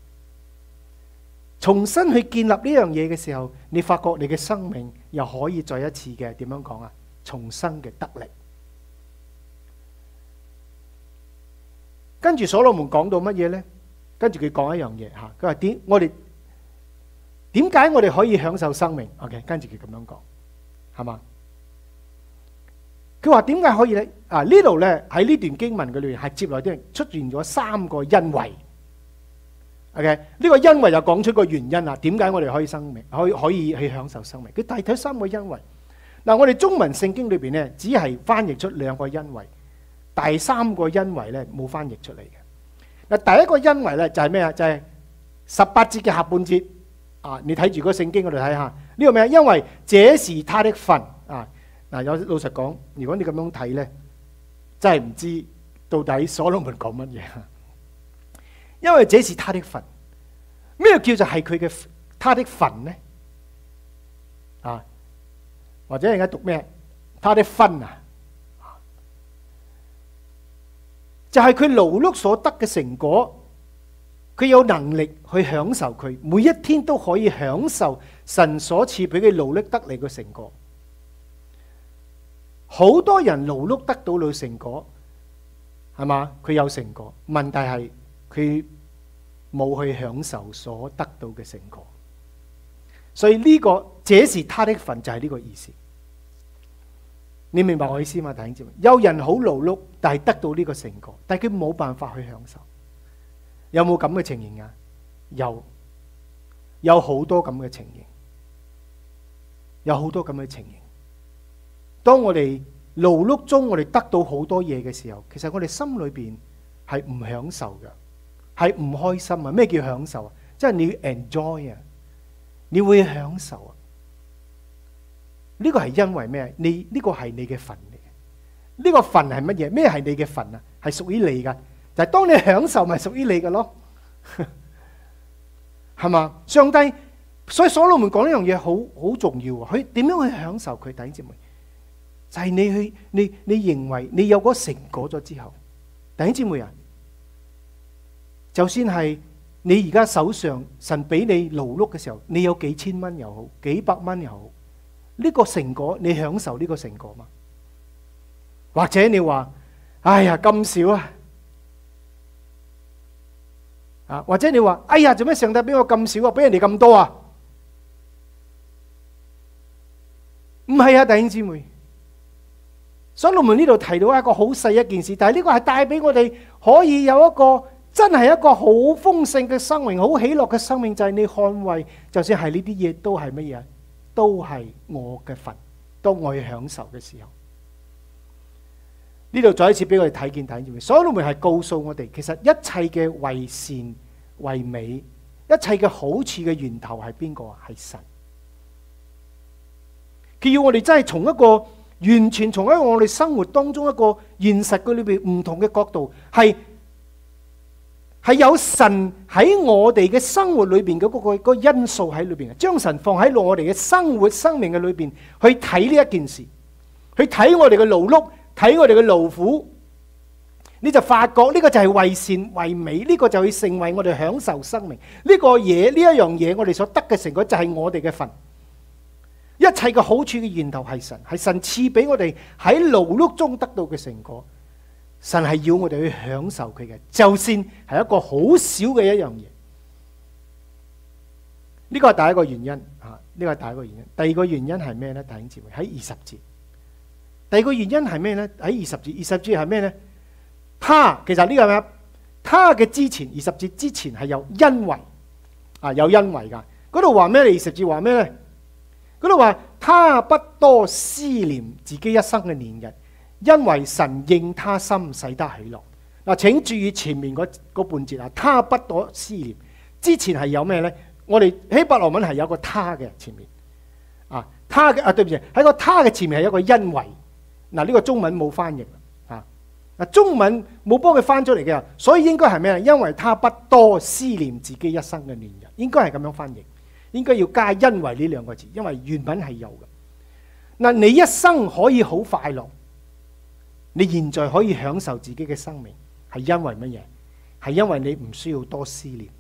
重新去建立呢樣嘢嘅時候，你發覺你嘅生命又可以再一次嘅點樣講啊？重新嘅得力。跟住所羅門講到乜嘢呢？跟住佢講一樣嘢吓，佢話點我哋點解我哋可以享受生命 ？OK， 跟住佢咁樣講，係嘛？佢話點解可以咧？啊呢度咧喺呢段經文嘅裏面係接來啲出現咗三個因為。OK， 呢個因為就講出個原因啦。點解我哋可以生命可以可以去享受生命？佢提出三個因為。嗱，我哋中文聖經裏邊咧只係翻譯出兩個因為。第三個因為咧冇翻譯出嚟嘅。嗱，第一個因為咧就係咩啊？就係十八節嘅下半節啊！你睇住個聖經嗰度睇下呢個咩？因為這是他的份啊！嗱，有老實講，如果你咁樣睇咧，真係唔知到底所羅門講乜嘢。因為這是他的份，咩叫做係佢嘅他的份呢？啊，或者而家讀咩？他的分啊！就係佢勞碌所得嘅成果，佢有能力去享受佢，每一天都可以享受神所賜俾佢勞碌得嚟嘅成果。好多人勞碌得到了成果，係嘛？佢有成果，問題係佢冇去享受所得到嘅成果。所以呢個這是他的份，就係呢個意思。你明白我意思嘛？弟兄姊妹，有人好勞碌，但係得到呢個成果，但係佢冇辦法去享受。有冇咁嘅情形啊？有，有好多咁嘅情形，有好多咁嘅情形。當我哋勞碌中，我哋得到好多嘢嘅時候，其實我哋心裏邊係唔享受嘅，係唔開心啊！咩叫享受啊？即係你要 enjoy 啊，你會享受啊。呢個係因為咩？你呢個係你嘅份嚟嘅。呢個份係乜嘢？咩係你嘅份啊？係屬於你噶。就係當你享受，咪屬於你嘅咯。係嘛？上帝，所以所羅門講呢樣嘢好好重要啊！佢點樣去享受佢？弟兄姊妹，就係你去你你認為你有嗰個成果咗之後，弟兄姊妹啊，就算係你而家手上神俾你勞碌嘅時候，你有幾千蚊又好，幾百蚊又好。呢個成果你享受呢個成果嘛？或者你話哎呀咁少啊，啊或者你話哎呀做咩上帝俾我咁少啊，俾人哋咁多啊？唔係啊，弟兄姊妹，所羅門呢度提到一個好細一件事，但係呢個係帶俾我哋可以有一個真係一個好豐盛嘅生命，好喜樂嘅生命，就係你捍衛，就算係呢啲嘢都係乜嘢？都係我嘅份，當我去享受嘅時候，呢度再一次俾我哋睇見睇，所羅門係告訴我哋，其實一切嘅為善為美，一切嘅好處嘅源頭係邊個啊？係神。佢要我哋真係從一個完全從喺我哋生活當中一個現實嘅裏邊唔同嘅角度，係係有神喺我哋嘅生活裏邊嘅嗰個嗰個因素喺裏邊嘅，將神放喺我哋嘅生活生命嘅裏邊去睇呢一件事，去睇我哋嘅勞碌，睇我哋嘅勞苦，你就發覺呢個就係為善為美，呢個就會成為我哋享受生命呢個嘢，呢一樣嘢我哋所得嘅成果就係我哋嘅份。一切嘅好處嘅源頭係神，係神賜俾我哋喺勞碌中得到嘅成果。神係要我哋去享受佢嘅，就算係一個好少嘅一樣嘢。呢個係第一個原因啊！呢個係第一個原因。第二個原因係咩呢？弟兄姊妹，喺二十節。第二個原因係咩呢？喺二十節。二十節係咩呢？他其實呢個係咩？他嘅之前，二十節之前係有因為啊，有因為噶。嗰度話咩？二十節話咩呢？嗰度話他不多思念自己一生嘅年日，因為神應他心，使他喜樂。嗱，請注意前面嗰嗰半節啊，他不多思念。之前係有咩呢？我哋希伯來文係有個他嘅前面啊，他嘅啊，對唔住，喺個他嘅前面係有個因為。嗱，呢個中文冇翻譯啊，嗱，中文冇幫佢翻出嚟嘅，所以應該係咩呢？因為他不多思念自己一生嘅年日，應該係咁樣翻譯。應該要加因為呢兩個字，因為原文係有嘅。嗱，你一生可以好快樂，你現在可以享受自己嘅生命，係因為乜嘢？係因為你唔需要多思念，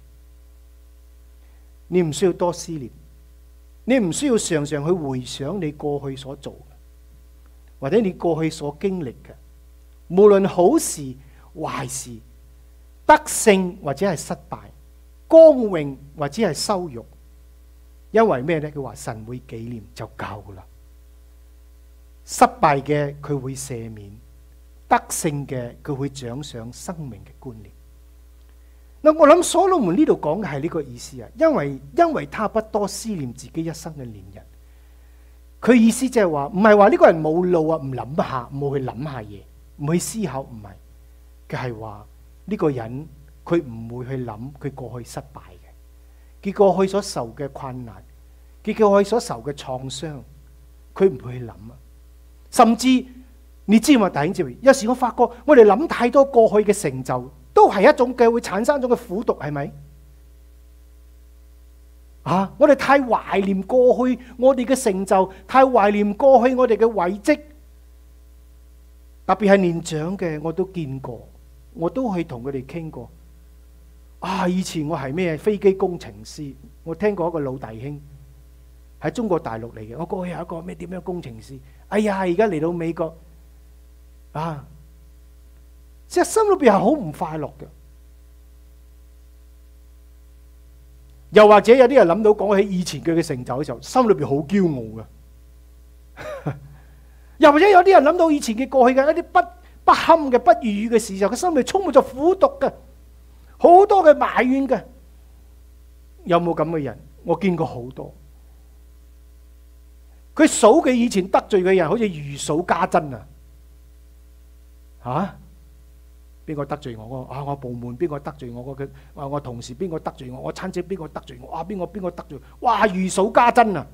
你唔需要多思念，你唔需要常常去回想你過去所做嘅，或者你過去所經歷嘅，無論好事壞事，得勝或者係失敗，光榮或者係羞辱。因為咩呢？佢話神會紀念就夠啦。失敗嘅佢會赦免，得勝嘅佢會獎賞生命嘅觀念。嗱，我諗所羅門呢度講嘅係呢個意思啊。因為因為他不多思念自己一生嘅年日，佢意思即係話唔係話呢個人冇腦啊，唔諗下，冇去諗下嘢，唔去思考，唔係，佢係話呢個人佢唔會去諗佢過去失敗。佢過去所受嘅困難，佢過去所受嘅創傷，佢唔會去諗啊。甚至你知嘛，弟兄姊妹，有時我發覺我哋諗太多過去嘅成就，都係一種嘅會產生一種嘅苦毒，係咪？啊！我哋太懷念過去我哋嘅成就，太懷念過去我哋嘅遺跡，特別係年長嘅，我都見過，我都去同佢哋傾過。啊！以前我係咩飛機工程師，我聽過一個老弟兄喺中國大陸嚟嘅。我過去有一個咩點樣工程師，哎呀！而家嚟到美國啊，即係心裏邊係好唔快樂嘅。又或者有啲人諗到講起以前佢嘅成就嘅時候，心裏邊好驕傲嘅。又或者有啲人諗到以前嘅過去嘅一啲不不堪嘅不如意嘅事時候，佢心裏充滿咗苦毒嘅。好多嘅埋怨嘅，有冇咁嘅人？我見過好多。佢數佢以前得罪嘅人，好似如數家珍啊！吓，邊個得罪我？啊，我部門邊個得罪我？我嘅啊，我同事邊個得罪我？我親戚邊個得罪我？啊，邊個邊個得罪我？哇，如數家珍啊！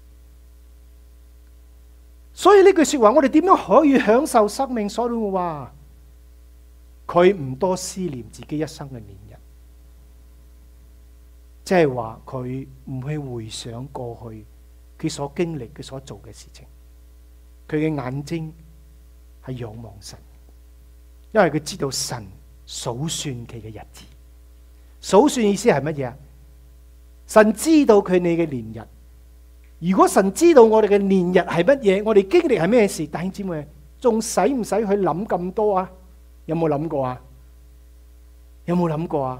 所以呢句說話，我哋點樣可以享受生命？所以我話。佢唔多思念自己一生嘅年日，即係話佢唔去回想過去佢所經歷、佢所做嘅事情。佢嘅眼睛係仰望神，因為佢知道神數算佢嘅日子。數算意思係乜嘢啊？神知道佢你嘅年日。如果神知道我哋嘅年日係乜嘢，我哋經歷係咩事，弟兄姊妹，仲使唔使去諗咁多啊？有冇諗過啊？有冇諗過啊？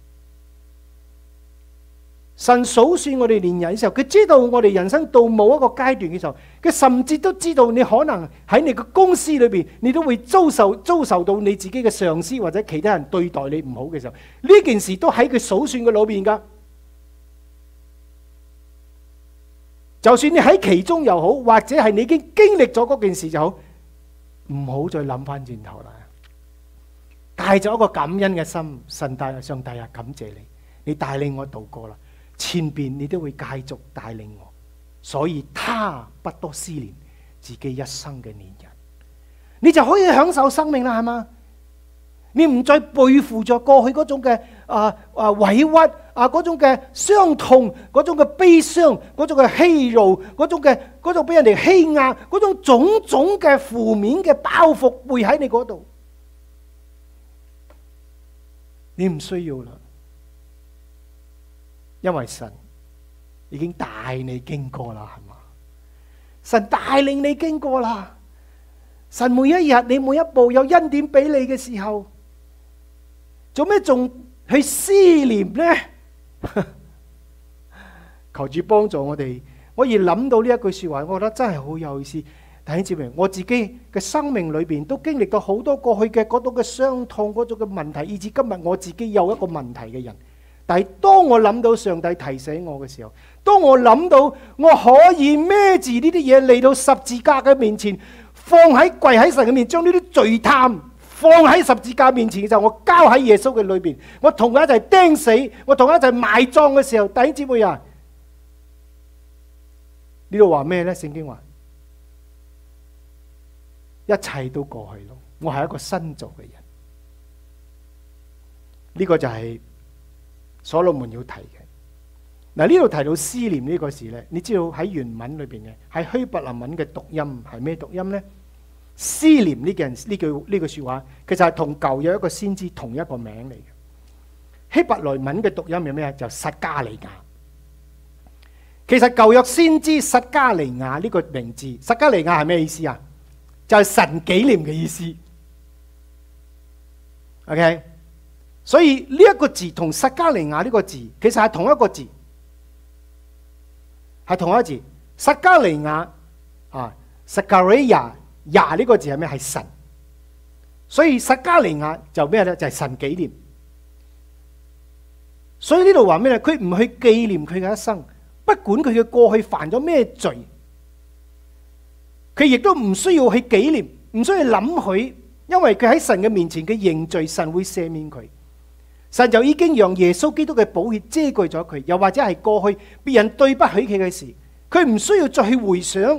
神數算我哋年日嘅時候，佢知道我哋人生到某一個階段嘅時候，佢甚至都知道你可能喺你嘅公司裏邊，你都會遭受遭受到你自己嘅上司或者其他人對待你唔好嘅時候，呢件事都喺佢數算嘅裏邊噶。就算你喺其中又好，或者係你已經經歷咗嗰件事就好，唔好再諗翻轉頭啦。帶咗一個感恩嘅心，神大上帝啊，感謝你，你帶領我度過啦，前邊你都會繼續帶領我，所以他不多思念自己一生嘅年日，你就可以享受生命啦，係嘛？你唔再背負咗過去嗰種嘅啊啊委屈啊，嗰種嘅傷痛，嗰種嘅悲傷，嗰種嘅欺辱，嗰種嘅嗰種俾人哋欺壓，嗰種種種嘅負面嘅包袱背喺你嗰度，你唔需要啦，因為神已經帶你經過啦，係嘛？神帶領你經過啦，神每一日你每一步有恩典俾你嘅時候，做咩仲去思念呢？求主幫助我哋，可以諗到呢一句說話，我覺得真係好有意思。弟兄姊妹，我自己嘅生命裏邊都經歷到好多過去嘅嗰種嘅傷痛，嗰種嘅問題，以至今日我自己有一個問題嘅人。但係當我諗到上帝提醒我嘅時候，當我諗到我可以孭住呢啲嘢嚟到十字架嘅面前，放喺跪喺神嘅面，將呢啲罪擔放喺十字架面前嘅時候，我交喺耶穌嘅裏邊，我同佢一齊釘死，我同佢一齊埋葬嘅時候，弟兄姊妹啊，呢度話咩呢？聖經話一切都過去咯，我係一個新造嘅人。呢個就係所羅門要提嘅。嗱，呢度提到思念呢個字呢，你知道喺原文裏邊嘅係希伯來文嘅讀音係咩讀音呢？思念呢件呢句呢句說話，其實係同舊約一個先知同一個名嚟嘅。希伯來文嘅讀音係咩？就撒迦利亞。其實舊約先知撒迦利亞呢個名字，撒迦利亞係咩意思啊？就係神紀念嘅意思。OK， 所以呢一個字同撒迦利亞呢個字其實係同一個字，係同一個字。撒迦利亞啊，撒迦利亞。呀，呢個字係咩？係神，所以撒迦利亞就咩咧？就係神紀念。所以呢度話咩咧？佢唔去紀念佢嘅一生，不管佢嘅過去犯咗咩罪，佢亦都唔需要去紀念，唔需要諗佢，因為佢喺神嘅面前嘅認罪，神會赦免佢。神就已經讓耶穌基督嘅寶血遮蓋咗佢，又或者係過去別人對不起佢嘅事，佢唔需要再去回想。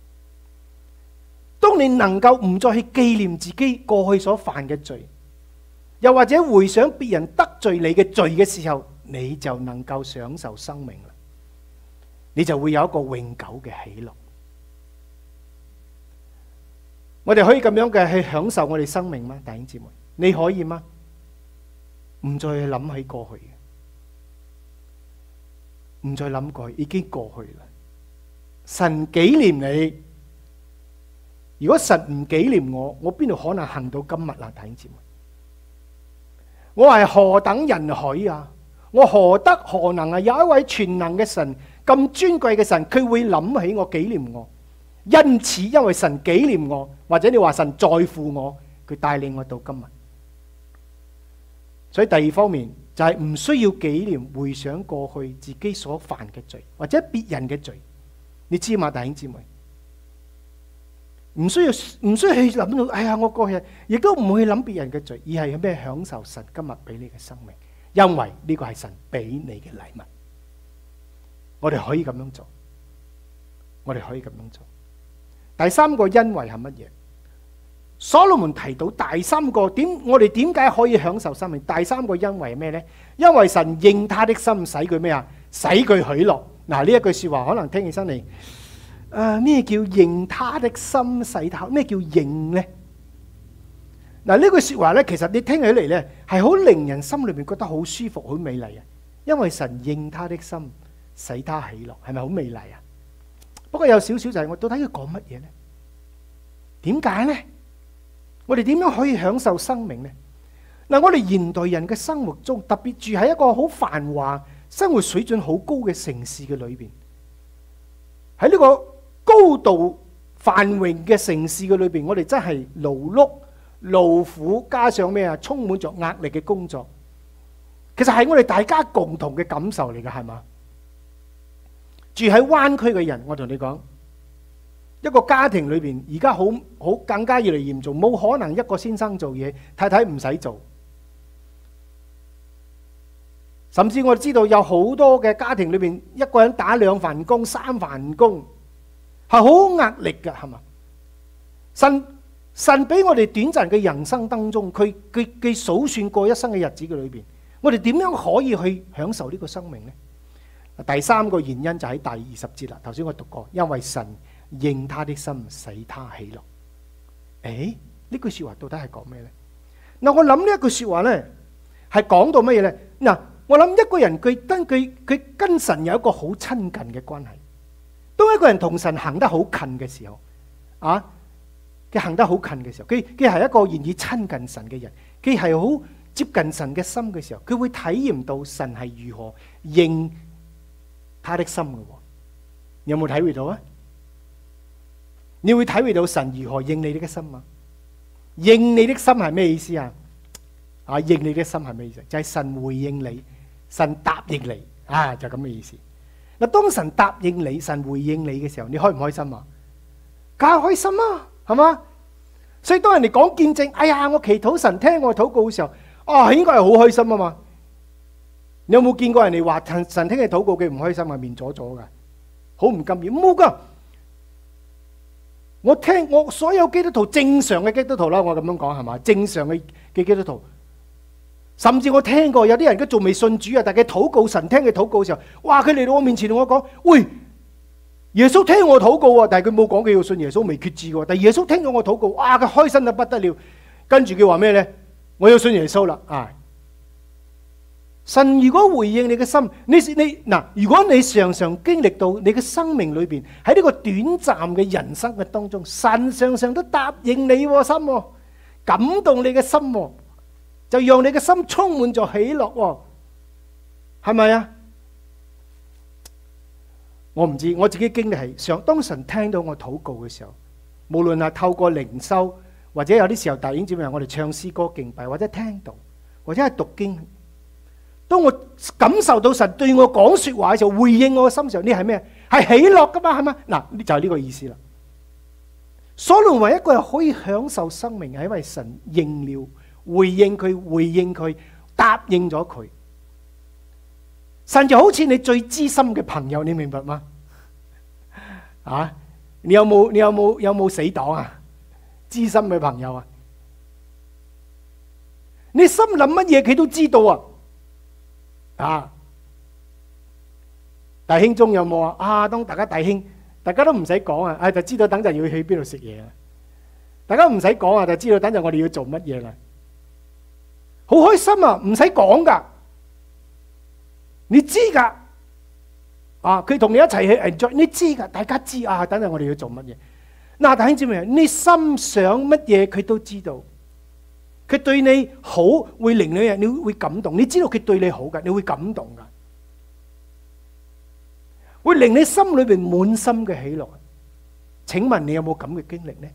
當你能夠唔再去紀念自己過去所犯嘅罪，又或者回想別人得罪你嘅罪嘅時候，你就能夠享受生命啦。你就會有一個永久嘅喜樂。我哋可以咁樣嘅去享受我哋生命嗎？弟兄姊妹，你可以嗎？唔再去諗起過去嘅，唔再諗過去，已經過去啦。神紀念你。如果神唔紀念我，我邊度可能行到今日啊？弟兄姊妹，我係何等人許啊？我何德何能啊？有一位全能嘅神，咁尊貴嘅神，佢會諗起我，紀念我。因此，因為神紀念我，或者你話神在乎我，佢帶領我到今日。所以第二方面就係唔需要紀念、回想過去自己所犯嘅罪，或者別人嘅罪。你知嘛，弟兄姊妹？唔需要唔需要去諗到，哎呀，我過去亦都唔會去諗別人嘅罪，而係有咩享受神今日俾你嘅生命，因為呢個係神俾你嘅禮物。我哋可以咁樣做，我哋可以咁樣做。第三個恩惠係乜嘢？所羅門提到第三個點，我哋點解可以享受生命？第三個恩惠係咩呢？因為神應他的心，使佢咩啊？使佢喜樂。嗱，呢一句說話可能聽起身嚟。誒，咩叫認他的心使他？咩叫認呢？嗱，呢句說話咧，其實你聽起嚟咧係好令人心裏面覺得好舒服、好美麗啊！因為神認他的心使他喜樂，係咪好美麗啊？不過有少少就係我到底要講乜嘢呢？點解呢？我哋點樣可以享受生命呢？嗱，我哋現代人嘅生活中，特別住喺一個好繁華、生活水準好高嘅城市嘅裏邊，喺呢個高度繁榮嘅城市嘅裏邊，我哋真係勞碌勞苦，加上咩啊？充滿着壓力嘅工作，其實係我哋大家共同嘅感受嚟嘅，係嘛？住喺灣區嘅人，我同你講，一個家庭裏邊而家好好更加越嚟越嚴重，冇可能一個先生做嘢，太太唔使做。甚至我哋知道有好多嘅家庭裏邊，一個人打兩份工、三份工。係好壓力㗎，係嘛？ 神神俾我哋短暫嘅人生當中，佢佢佢數算過一生嘅日子嘅裏邊，我哋點樣可以去享受呢個生命呢？第三個原因就喺第二十節啦。頭先我讀過，因為神應他的心，使他喜樂。誒，呢句說話到底係講咩呢？嗱，我諗呢一句說話呢，係講到乜嘢呢？嗱，我諗一個人佢跟佢佢跟神有一個好親近嘅關係。當一個人同神行得好近嘅時候，啊，佢行得好近嘅時候，佢佢係一個願意親近神嘅人，佢係好接近神嘅心嘅時候，佢會體驗到神係如何應他的心嘅。你有冇體會到啊？你會體會到神如何應你的心啊？應你的心係咩意思啊？啊，應你的心係咩意思？就係神回應你，神答應你啊，就咁嘅意思。嗱，當神答應你，神回應你嘅時候，你開唔開心啊？梗係開心啊，係嘛？所以當人哋講見證，哎呀，我祈禱神聽我禱告嘅時候，啊，應該係好開心啊嘛。你有冇見過人哋話神神聽你禱告嘅唔開心啊，面阻阻噶，好唔甘願？冇噶。我聽我所有基督徒正常嘅基督徒啦，我咁樣講係嘛？正常嘅嘅基督徒，甚至我聽過有啲人佢仲未信主啊，但係佢禱告神聽佢禱告嘅時候，哇！佢嚟到我面前同我講：喂，耶穌聽我禱告啊！但係佢冇講佢要信耶穌，未決志嘅。但係耶穌聽咗我禱告，哇！佢開心得不得了。跟住佢話咩咧？我要信耶穌啦！啊！神如果回應你嘅心，你你嗱，如果你常常經歷到你嘅生命裏邊喺呢個短暫嘅人生嘅當中，神常常都答應你心，感動你嘅心，就讓你嘅心充滿咗喜樂，係咪啊？我唔知，我自己經歷係上，當神聽到我禱告嘅時候，無論係透過靈修，或者有啲時候弟兄姊妹我哋唱詩歌敬拜，或者聽到，或者係讀經。當我感受到神對我講說話嘅時候，回應我嘅心上，呢係咩？係喜樂噶嘛？係嘛？嗱，呢就係呢個意思啦。所羅門一個人可以享受生命，係因為神應了，回應佢，回應佢，答應咗佢。神就好似你最知心嘅朋友，你明白嗎？啊，你有冇你有冇有冇死黨啊？知心嘅朋友啊，你心諗乜嘢佢都知道啊！啊！弟兄中有冇啊？啊，當大家弟兄，大家都唔使講啊，啊就知道等陣要去邊度食嘢啦。大家唔使講啊，就知道等陣我哋要做乜嘢啦。好開心啊！唔使講噶，你知噶。啊，佢同你一齊去 enjoy，你知噶，大家知啊。等陣我哋要做乜嘢？嗱，弟兄姊妹，你心想乜嘢佢都知道。佢對你好，會令你你會感動。你知道佢對你好噶，你會感動噶，會令你心裏邊滿心嘅喜樂。請問你有冇咁嘅經歷呢？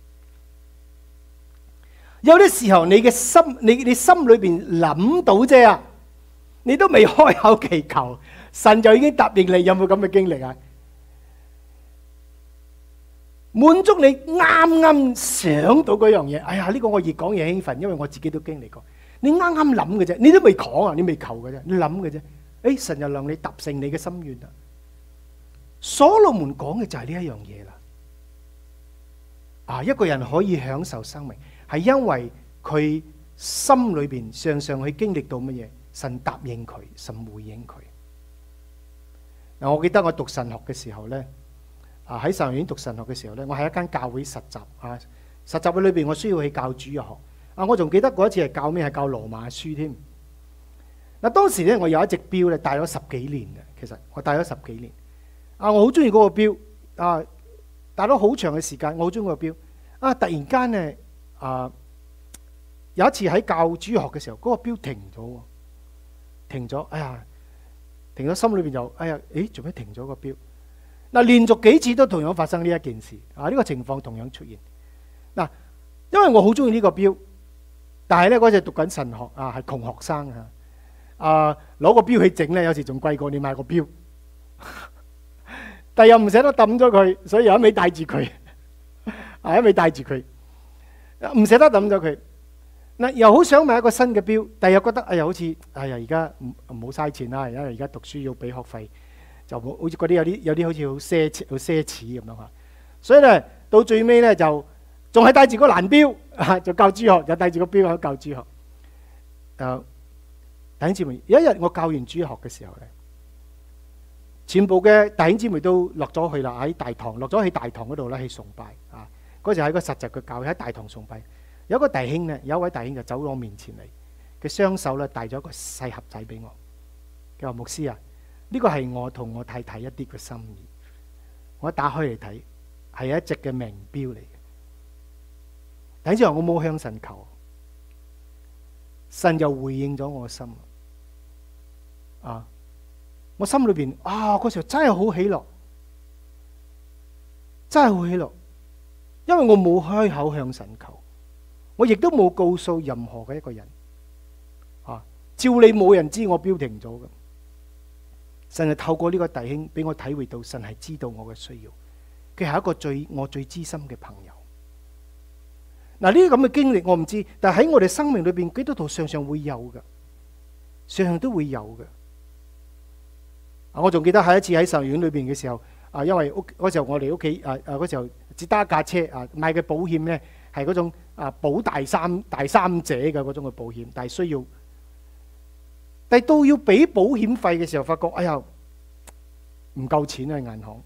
有啲時候你嘅心，你你心裏邊諗到啫啊，你都未開口祈求，神就已經答應你。有冇咁嘅經歷啊？滿足你啱啱想到嗰樣嘢，哎呀呢個我越講越興奮，因為我自己都經歷過。你啱啱諗嘅啫，你都未講啊，你未求嘅啫，你諗嘅啫。誒，神就讓你達成你嘅心願啦。所羅門講嘅就係呢一樣嘢啦。啊，一個人可以享受生命，係因為佢心裏邊常常去經歷到乜嘢？神答應佢，神回應佢。嗱，我記得我讀神學嘅時候咧。啊！喺神學院讀神學嘅時候咧，我喺一間教會實習啊。實習嘅裏邊，我需要去教主日學啊。我仲記得嗰一次係教咩？係教羅馬書添。嗱，當時咧我有一隻錶咧，戴咗十幾年嘅。其實我戴咗十幾年啊，我好中意嗰個錶啊，戴咗好長嘅時間，我好中意個錶啊。突然間咧啊，有一次喺教主日學嘅時候，嗰個錶停咗，停咗。哎呀，停咗，心裏邊就哎呀，誒，做咩停咗個錶？嗱，連續幾次都同樣發生呢一件事啊！呢個情況同樣出現。嗱，因為我好中意呢個錶，但係咧嗰陣讀緊神學啊，係窮學生啊，啊攞個錶去整咧，有時仲貴過你買個錶，但係又唔捨得抌咗佢，所以有一味帶住佢，啊一味帶住佢，唔捨得抌咗佢。嗱，又好想買一個新嘅錶，但係又覺得哎呀，好似哎呀而家唔唔好嘥錢啦，因為而家讀書要俾學費。就好似嗰啲有啲有啲好似好奢侈好奢侈咁樣嚇，所以咧到最尾咧就仲係帶住個藍標啊，就教主學，就帶住個標喺教主學。誒，弟兄姊妹，有一日我教完主學嘅時候咧，全部嘅弟兄姊妹都落咗去啦，喺大堂落咗去大堂嗰度咧去崇拜啊。嗰時喺個實習嘅教會喺大堂崇拜，有一個弟兄咧，有一位弟兄就走到我面前嚟，佢雙手咧帶咗一個細盒仔俾我。佢話牧師啊，呢個係我同我太太一啲嘅心意。我一打開嚟睇，係一隻嘅名錶嚟嘅。等之後我冇向神求，神就回應咗我嘅心啊！我心裏邊啊，嗰時候真係好喜樂，真係好喜樂，因為我冇開口向神求，我亦都冇告訴任何嘅一個人啊！照你冇人知我標停咗嘅，神係透過呢個弟兄俾我體會到神係知道我嘅需要，佢係一個最我最知心嘅朋友。嗱，呢啲咁嘅經歷我唔知，但係喺我哋生命裏邊，基督徒常常會有嘅，常常都會有嘅。啊，我仲記得喺一次喺神學院裏邊嘅時候，啊，因為屋嗰時候我哋屋企啊啊嗰時候只得一架車啊，買嘅保險咧係嗰種啊保大三大三者嘅嗰種嘅保險，但係需要，但係到要俾保險費嘅時候，發覺哎呀唔夠錢啊，銀行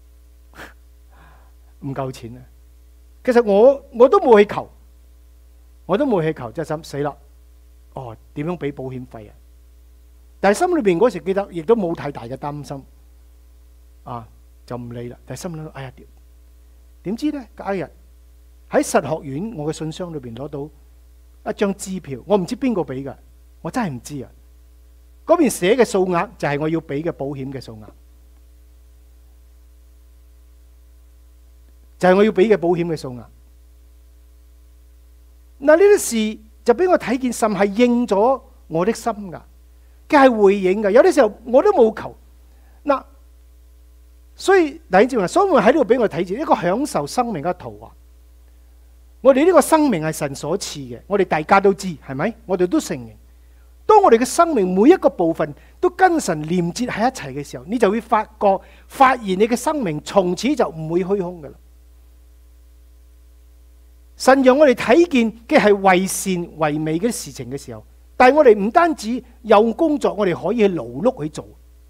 唔夠錢啊。其實我我都冇去求，我都冇去求，即係心死啦。哦，點樣俾保險費啊？但係心裏邊嗰時記得，亦都冇太大嘅擔心，啊，就唔理啦。但係心裏，哎呀，點點知咧？隔一日喺神學院我嘅信箱裏邊攞到一張支票，我唔知邊個俾噶，我真係唔知啊。嗰邊寫嘅數額就係我要俾嘅保險嘅數額。就係我要俾嘅保險嘅數額。嗱，呢啲事就俾我睇見，神係應咗我的心噶，佢係回應噶。有啲時候我都冇求。嗱，所以弟兄姊妹，所以我喺呢度俾我睇見一個享受生命嘅圖畫。我哋呢個生命係神所賜嘅，我哋大家都知，係咪？我哋都承認。當我哋嘅生命每一個部分都跟神連接喺一齊嘅時候，你就會發覺、發現你嘅生命從此就唔會虛空噶啦。神讓我哋睇見嘅係為善為美嘅事情嘅時候，但係我哋唔單止有工作，我哋可以去勞碌去做。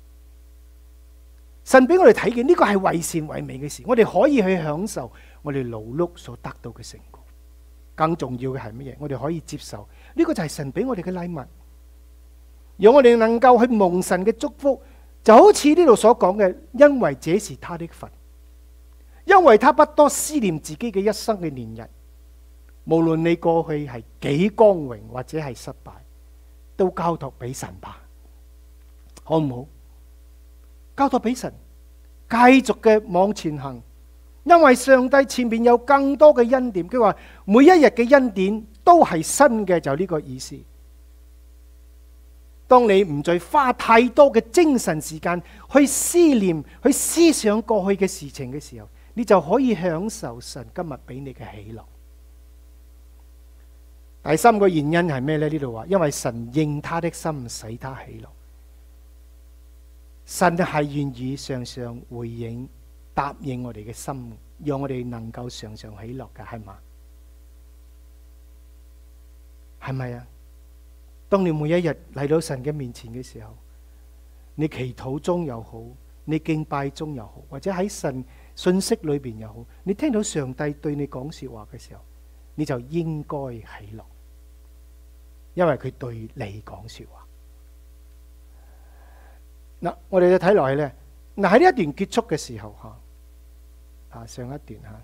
神俾我哋睇見呢個係為善為美嘅事，我哋可以去享受我哋勞碌所得到嘅成果。更重要嘅係乜嘢？我哋可以接受呢個就係神俾我哋嘅禮物，讓我哋能夠去蒙神嘅祝福，就好似呢度所講嘅，因為這是他的份，因為他不多思念自己嘅一生嘅年日。無論你過去係幾光榮或者係失敗，都交託俾神吧，好唔好？交託俾神，繼續嘅往前行，因為上帝前面有更多嘅恩典。佢話每一日嘅恩典都係新嘅，就呢個意思。當你唔再花太多嘅精神時間去思念、去思想過去嘅事情嘅時候，你就可以享受神今日俾你嘅喜樂。第三個原因係咩呢？呢度話，因為神應他的心，使他喜樂。神係願意常常回應、答應我哋嘅心，讓我哋能夠常常喜樂嘅，係嘛？係咪啊？當你每一日嚟到神嘅面前嘅時候，你祈禱中又好，你敬拜中又好，或者喺神信息裏邊又好，你聽到上帝對你講說話嘅時候，你就應該喜樂，因為佢對你講說話。嗱，我哋就睇落去咧，嗱喺呢一段結束嘅時候，吓啊上一段吓，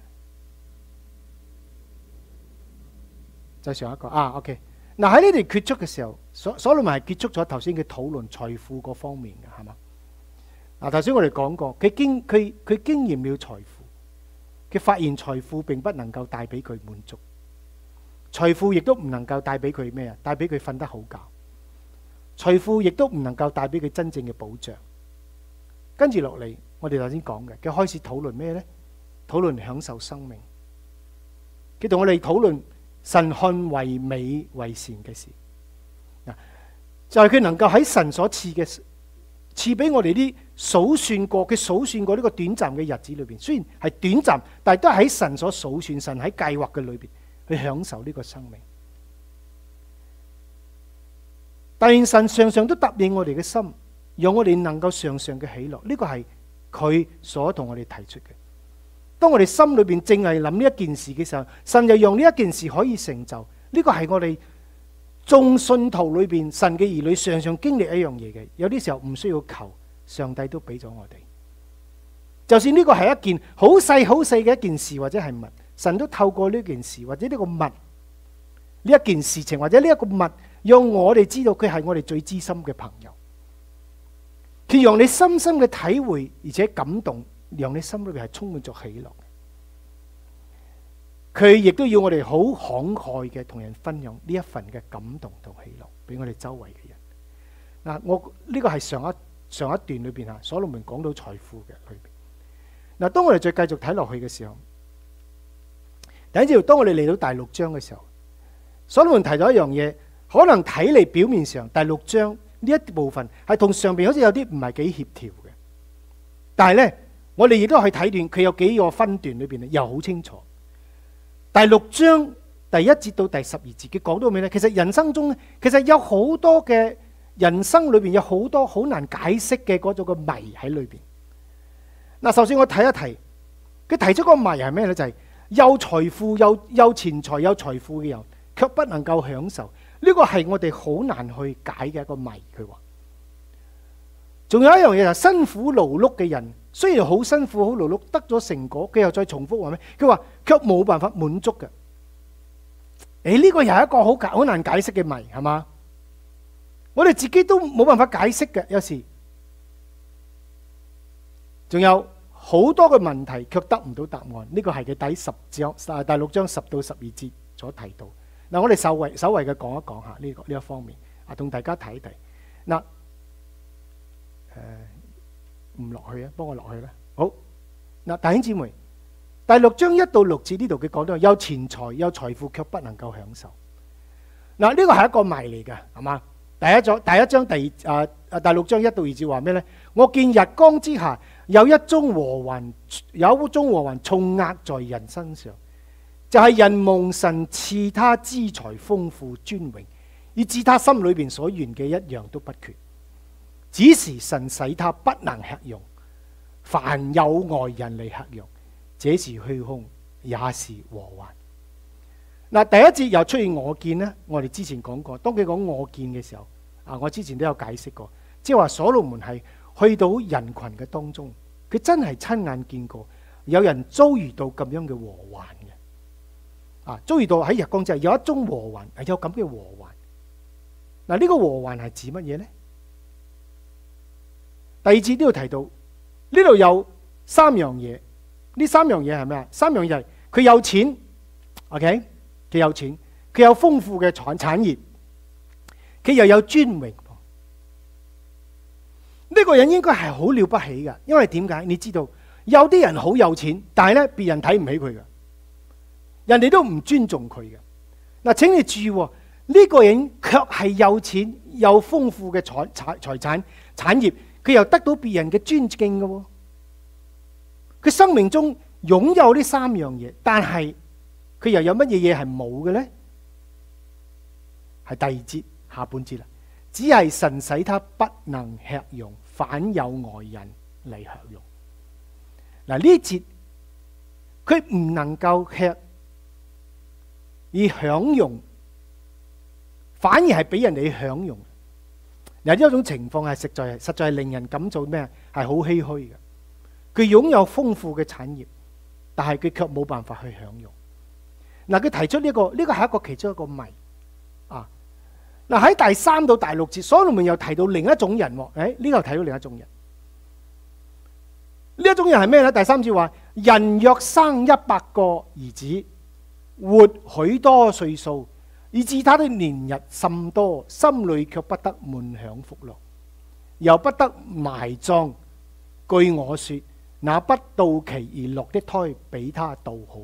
再上一個啊 ，OK。嗱喺呢段結束嘅時候，所所羅門係結束咗頭先嘅討論財富嗰方面嘅，係嘛？嗱，頭先我哋講過，佢經佢佢經驗了財富，佢發現財富並不能夠帶俾佢滿足，財富亦都唔能夠帶俾佢咩啊？帶俾佢瞓得好覺，財富亦都唔能夠帶俾佢真正嘅保障。跟住落嚟，我哋頭先講嘅，佢開始討論咩咧？討論享受生命。佢同我哋討論神看為美為善嘅事，嗱，就係佢能夠喺神所賜嘅賜俾我哋啲數算過，佢數算過呢個短暫嘅日子裏邊，雖然係短暫，但係都係喺神所數算，神喺計劃嘅裏邊去享受呢個生命。但願神常常都答應我哋嘅心，讓我哋能夠常常嘅喜樂。呢個係佢所同我哋提出嘅。當我哋心裏邊淨係諗呢一件事嘅時候，神就讓呢一件事可以成就。呢個係我哋眾信徒裏邊神嘅兒女常常經歷一樣嘢嘅。有啲時候唔需要求，上帝都俾咗我哋。就算呢個係一件好細好細嘅一件事或者係物，神都透過呢件事或者呢個物呢一件事情或者呢一個物，讓我哋知道佢係我哋最知心嘅朋友。佢讓你深深嘅體會而且感動，讓你心裏邊係充滿咗喜樂。佢亦都要我哋好慷慨嘅同人分享呢一份嘅感動同喜樂，俾我哋周圍嘅人。嗱，我呢個係上一上一段裏邊啊，所羅門講到財富嘅裏邊。嗱，當我哋再繼續睇落去嘅時候，第一節當我哋嚟到第六章嘅時候，所羅門提到一樣嘢，可能睇嚟表面上第六章呢一部分係同上邊好似有啲唔係幾協調嘅，但係呢，我哋亦都可以睇斷佢有幾個分段裏邊咧，又好清楚。第六章第一節到第十二節，佢講到咩呢？其實人生中咧，其實有好多嘅人生裏邊有好多好難解釋嘅嗰種嘅謎喺裏邊。嗱，首先我睇一睇，佢提出個謎係咩呢？就係、是、有財富、有有錢財、有財富嘅人，卻不能夠享受。呢個係我哋好難去解嘅一個謎。佢話，仲有一樣嘢就係辛苦勞碌嘅人，雖然好辛苦好勞碌，得咗成果，佢又再重複話咩？佢話卻冇辦法滿足嘅。誒，呢個又係一個好解好難解釋嘅謎，係嘛？我哋自己都冇辦法解釋嘅，有時。仲有好多嘅問題，卻得唔到答案。呢個係佢第十章、第六章十到十二節所提到。嗱，我哋稍微稍微嘅講一講下呢個呢一方面，啊，同大家睇睇。嗱，誒，唔落去啊，幫我落去啦。好，嗱，弟兄姊妹，第六章一到六節呢度佢講到有錢財、有財富，卻不能夠享受。嗱，呢個係一個謎嚟㗎，係嘛？第一章第一章第啊啊第六章一到二節話咩呢？我見日光之下有一宗禍患，有一宗禍患重壓在人身上。就係、是、人蒙神賜他資財豐富尊榮，以致他心裏邊所願嘅一樣都不缺，只是神使他不能吃用，凡有外人嚟吃用，這是虛空，也是禍患。嗱，第一節又出現我見呢，我哋之前講過，當佢講我見嘅時候，啊，我之前都有解釋過，即係話所羅門係去到人群嘅當中，佢真係親眼見過有人遭遇到咁樣嘅禍患。啊！遭遇到喺日光之下有一宗禍患，係有咁嘅禍患。嗱，呢個禍患係指乜嘢呢？第二次都要提到，呢度有三樣嘢。呢三樣嘢係咩啊？三樣嘢係佢有錢 ，OK， 佢有錢，佢有豐富嘅產產業，佢又有尊榮。呢個人應該係好了不起㗎，因為點解？你知道有啲人好有錢，但係咧別人睇唔起佢㗎。人哋都唔尊重佢嘅。嗱，請你注意，呢個人卻係有錢有豐富嘅財財財產產業，佢又得到別人嘅尊敬嘅。佢生命中擁有呢三樣嘢，但係佢又有乜嘢嘢係冇嘅呢？係第二節下半節啦，只係神使他不能吃用，反有外人嚟吃用。嗱，呢節佢唔能夠吃。以享用，反而係俾人哋享用。嗱，呢一種情況係實在係實在係令人感到咩？係好唏噓嘅。佢擁有豐富嘅產業，但係佢卻冇辦法去享用。嗱，佢提出呢個呢個係一個其中一個謎啊。嗱，喺第三到第六節，所羅門又提到另一種人。誒，呢個提到另一種人。呢一種人係咩咧？第三節話：人若生一百個兒子，活許多歲數，以致他的年日甚多，心裏卻不得滿享福樂，又不得埋葬。據我說，那不到期而落的胎比他倒好。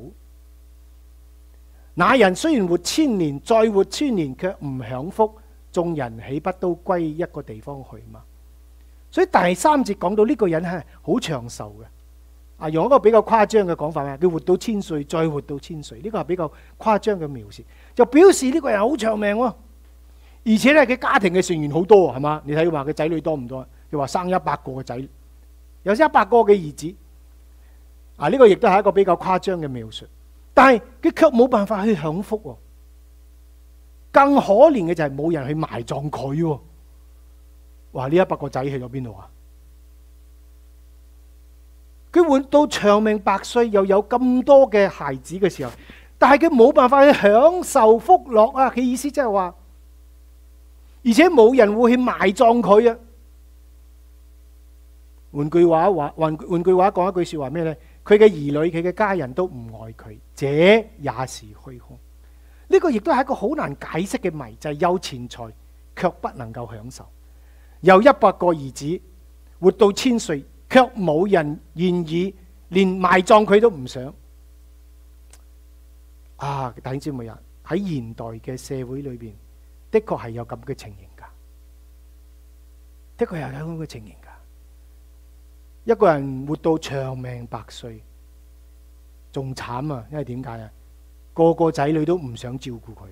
那人雖然活千年，再活千年，卻唔享福，眾人豈不都歸一個地方去嗎？ 所以第三節講到呢個人係好長壽嘅。啊，用一個比較誇張嘅講法啊，佢活到千歲，再活到千歲，呢個係比較誇張嘅描述，就表示呢個人好長命喎。而且咧，佢家庭嘅成員好多，係嘛？你睇話佢仔女多唔多？佢話生一百個嘅仔，有一百個嘅兒子。啊，呢個亦都係一個比較誇張嘅描述。但係佢卻冇辦法去享福。更可憐嘅就係冇人去埋葬佢。哇！呢一百個仔去咗邊度啊？佢活到長命百歲，又有咁多嘅孩子嘅時候，但係佢冇辦法去享受福樂啊！佢意思即係話，而且冇人會去埋葬佢啊！換句話話，換換句話講一句說話咩呢？佢嘅兒女、佢嘅家人都唔愛佢，這也是虛空。呢個亦都係一個好難解釋嘅謎，就係有錢財卻不能夠享受，有一百個兒子活到千歲，卻冇人願意連埋葬佢都唔想。啊，弟兄姊妹啊，喺現代嘅社會裏邊，的確係有咁嘅情形噶，的確係有咁嘅情形噶。一個人活到長命百歲，仲慘啊！因為點解啊？個個仔女都唔想照顧佢，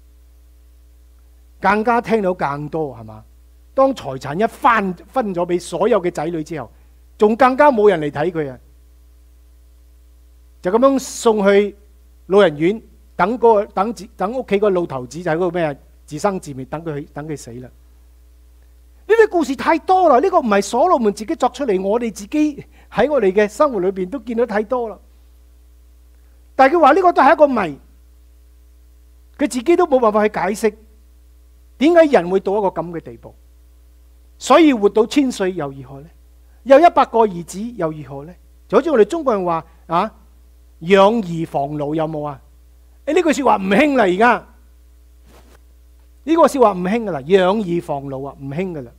更加聽到更多係嘛？當財產一分分咗俾所有嘅仔女之後，仲更加冇人嚟睇佢啊！就咁樣送去老人院，等個等等屋企個老頭子就喺嗰個咩自生自滅，等佢等佢死啦。呢啲故事太多啦，呢個唔係所羅門自己作出嚟，我哋自己喺我哋嘅生活裏邊都見到太多啦。但係佢話呢個都係一個謎，佢自己都冇辦法去解釋點解人會到一個咁嘅地步。所以活到千歲又如何呢？有一百個兒子又如何呢？就好似我哋中國人話啊，養兒防老有冇啊？誒，呢句說話唔興啦，而家呢個說話唔興噶啦，養兒防老啊，唔興噶啦。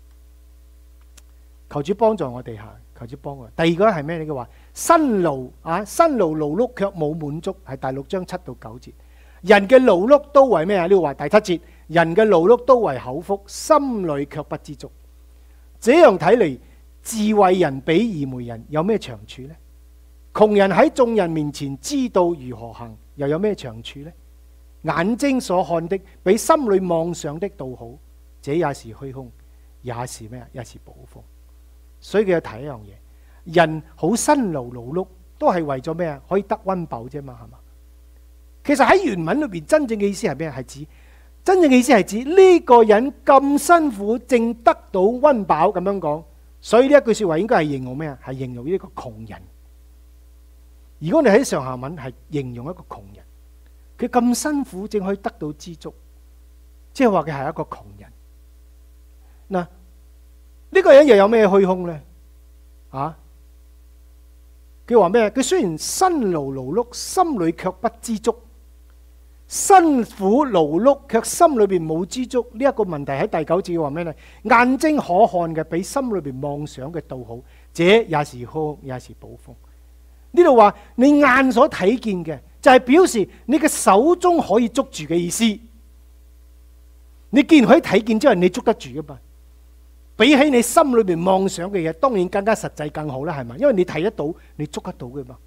求主幫助我哋下，求主幫我。第二個係咩？你嘅話辛勞啊，辛勞勞碌卻冇滿足，係第六章七到九節。人嘅勞碌都為咩啊？呢個話第七節，人嘅勞碌都為口腹，心裏卻不知足。這樣睇嚟，智慧人比愚昧人有咩長處呢？窮人喺眾人面前知道如何行，又有咩長處呢？眼睛所看的比心裏妄想的倒好，這也是虛空，也是咩啊？也是捕風。所以佢要睇一樣嘢，人好辛勞勞碌，都係為咗咩啊？可以得溫飽啫嘛，係嘛？其實喺原文裏邊真正嘅意思係咩？係指真正嘅意思係指呢個人咁辛苦，正得到溫飽咁樣講。所以呢一句說話應該係形容咩啊？係形容呢個窮人。如果你喺上下文係形容一個窮人，佢咁辛苦正可以得到知足，即係話佢係一個窮人。嗱，呢個人又有咩虛空呢？啊，佢話咩？佢雖然辛勞勞碌，心裏卻不知足。辛苦勞碌卻心裏邊冇知足，呢、這、一個問題喺第九節話咩呢？眼睛可看嘅比心裏邊妄想嘅倒好，這也是空，也是捕風。呢度話你眼所睇見嘅，就係、是、表示你嘅手中可以捉住嘅意思。你既然可以睇見，即係你捉得住噶嘛？比起你心裏邊妄想嘅嘢，當然更加實際更好啦，係咪？因為你睇得到，你捉得到嘅嘛。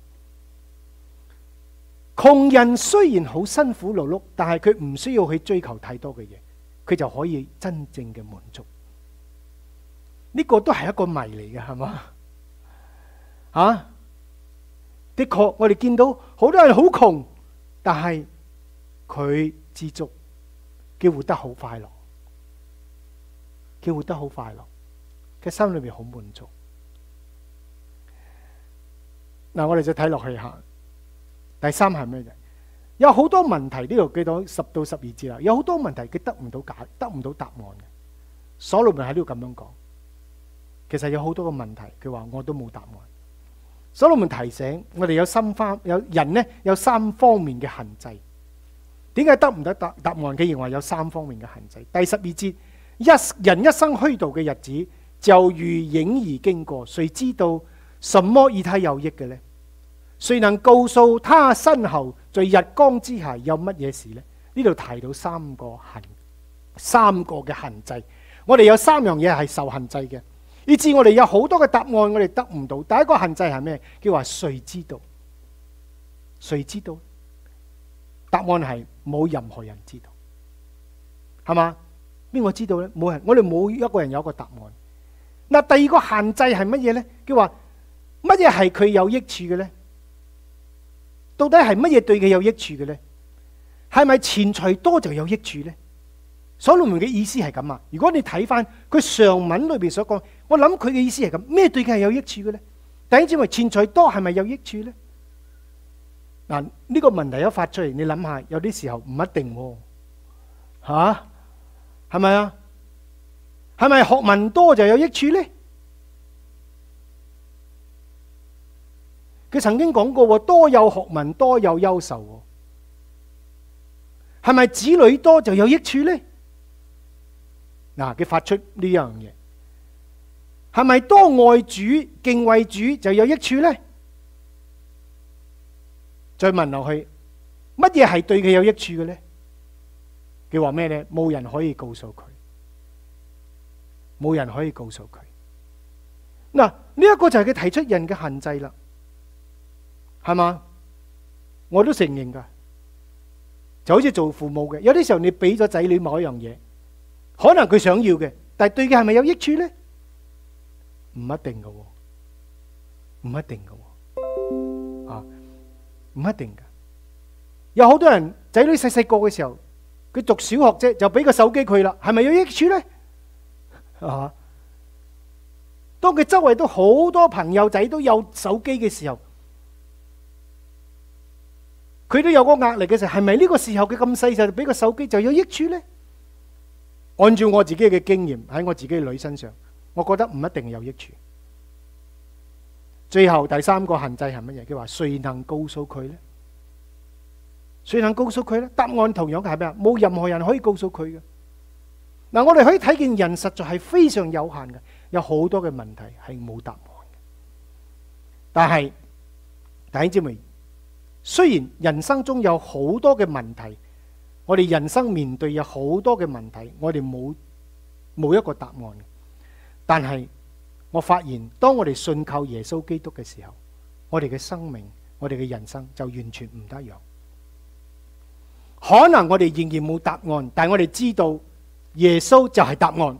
窮人雖然好辛苦勞碌，但係佢唔需要去追求太多嘅嘢，佢就可以真正嘅滿足。呢、這個都係一個謎嚟嘅，係嘛？啊，的確，我哋見到好多人好窮，但係佢知足，佢活得好快樂，佢活得好快樂，佢心裏面好滿足。嗱，我哋就睇落去下。第三係咩嘢？有好多問題，呢度記到十到十二節啦。有好多問題佢得唔到解，得唔到答案嘅。所羅門喺呢度咁樣講，其實有好多個問題，佢話我都冇答案。所羅門提醒我哋有三方，有人呢有三方面嘅限制。點解得唔得答答案？佢認為有三方面嘅限制。第十二節，一人一生虛度嘅日子就如影兒經過，誰知道什麼與他有益嘅呢？誰能告訴他身後在日光之下有乜嘢事呢？呢度提到三個限，三個嘅限制。我哋有三樣嘢係受限制嘅， 以致我哋有好多嘅答案，我哋得唔到。第一個限制係咩？叫話誰知道？誰知道？答案係冇任何人知道，係嘛？邊個知道呢？冇人，我哋冇一個人有一個答案。嗱，第二個限制係乜嘢呢？叫話乜嘢係佢有益處嘅呢？到底係乜嘢對佢有益處嘅呢？係咪錢財多就有益處呢？所羅門嘅意思係咁啊！如果你睇翻佢上文裏邊所講，我諗佢嘅意思係咁，咩對佢係有益處嘅呢？弟兄姊妹，錢財多係咪有益處呢？嗱，呢個問題一發出嚟，你諗下，有啲時候唔一定喎，吓，係咪啊？係咪學問多就有益處呢？佢曾經講過，多有學問多有憂愁。係咪子女多就有益處呢？嗱，佢發出呢樣嘢，係咪多愛主敬畏主就有益處呢？再問落去，乜嘢係對佢有益處嘅呢？佢話咩呢？冇人可以告訴佢，冇人可以告訴佢。嗱，呢一個就係佢提出人嘅限制啦，係嘛？我都承認噶，就好似做父母嘅，有啲時候你俾咗仔女某一樣嘢，可能佢想要嘅，但係對佢係咪有益處呢？唔一定噶，唔一定噶，啊！唔一定噶，有好多人仔女細細個嘅時候，佢讀小學啫，就俾個手機佢啦，係咪有益處呢？啊！當佢周圍都好多朋友仔都有手機嘅時候，佢都有個壓力嘅時候，係咪呢個時候佢咁細就俾個手機就有益處呢？按照我自己嘅經驗喺我自己女身上，我覺得唔一定有益處。最後第三個限制係乜嘢？佢話誰能告訴佢呢？誰能告訴佢呢？答案同樣係咩啊？冇任何人可以告訴佢嘅。嗱，我哋可以睇見人實在係非常有限嘅，有好多嘅問題係冇答案嘅。但係弟兄姊妹，雖然人生中有好多嘅問題，我哋人生面對有好多嘅問題，我哋冇冇一個答案，但係我發現，當我哋信靠耶穌基督嘅時候，我哋嘅生命，我哋嘅人生就完全唔一樣。可能我哋仍然冇答案，但係我哋知道耶穌就係答案。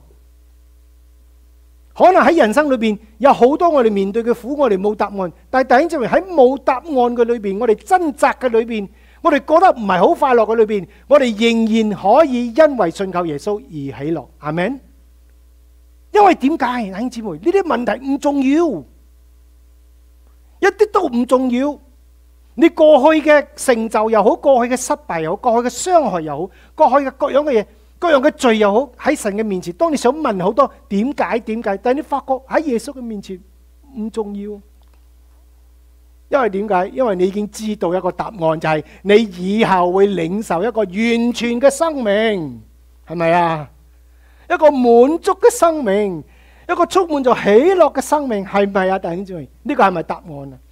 可能喺人生裏邊有好多我哋面對嘅苦，我哋冇答案。但係弟兄姊妹，喺冇答案嘅裏邊，我哋掙扎嘅裏邊，我哋覺得唔係好快樂嘅裏邊，我哋仍然可以因為信靠耶穌而喜樂。阿們。因為點解，弟兄姊妹？呢啲問題唔重要，一啲都唔重要。你過去嘅成就又好，過去嘅失敗又好，過去嘅傷害又好，過去嘅各樣嘅嘢，各樣嘅罪又好，喺神嘅面前，當你想問好多點解點解，但係你發覺喺耶穌嘅面前唔重要。因為點解？因為你已經知道一個答案，就係你以後會領受一個完全嘅生命，係咪啊？一個滿足嘅生命，一個充滿咗喜樂嘅生命，係咪啊？弟兄姊妹，呢個係咪答案啊？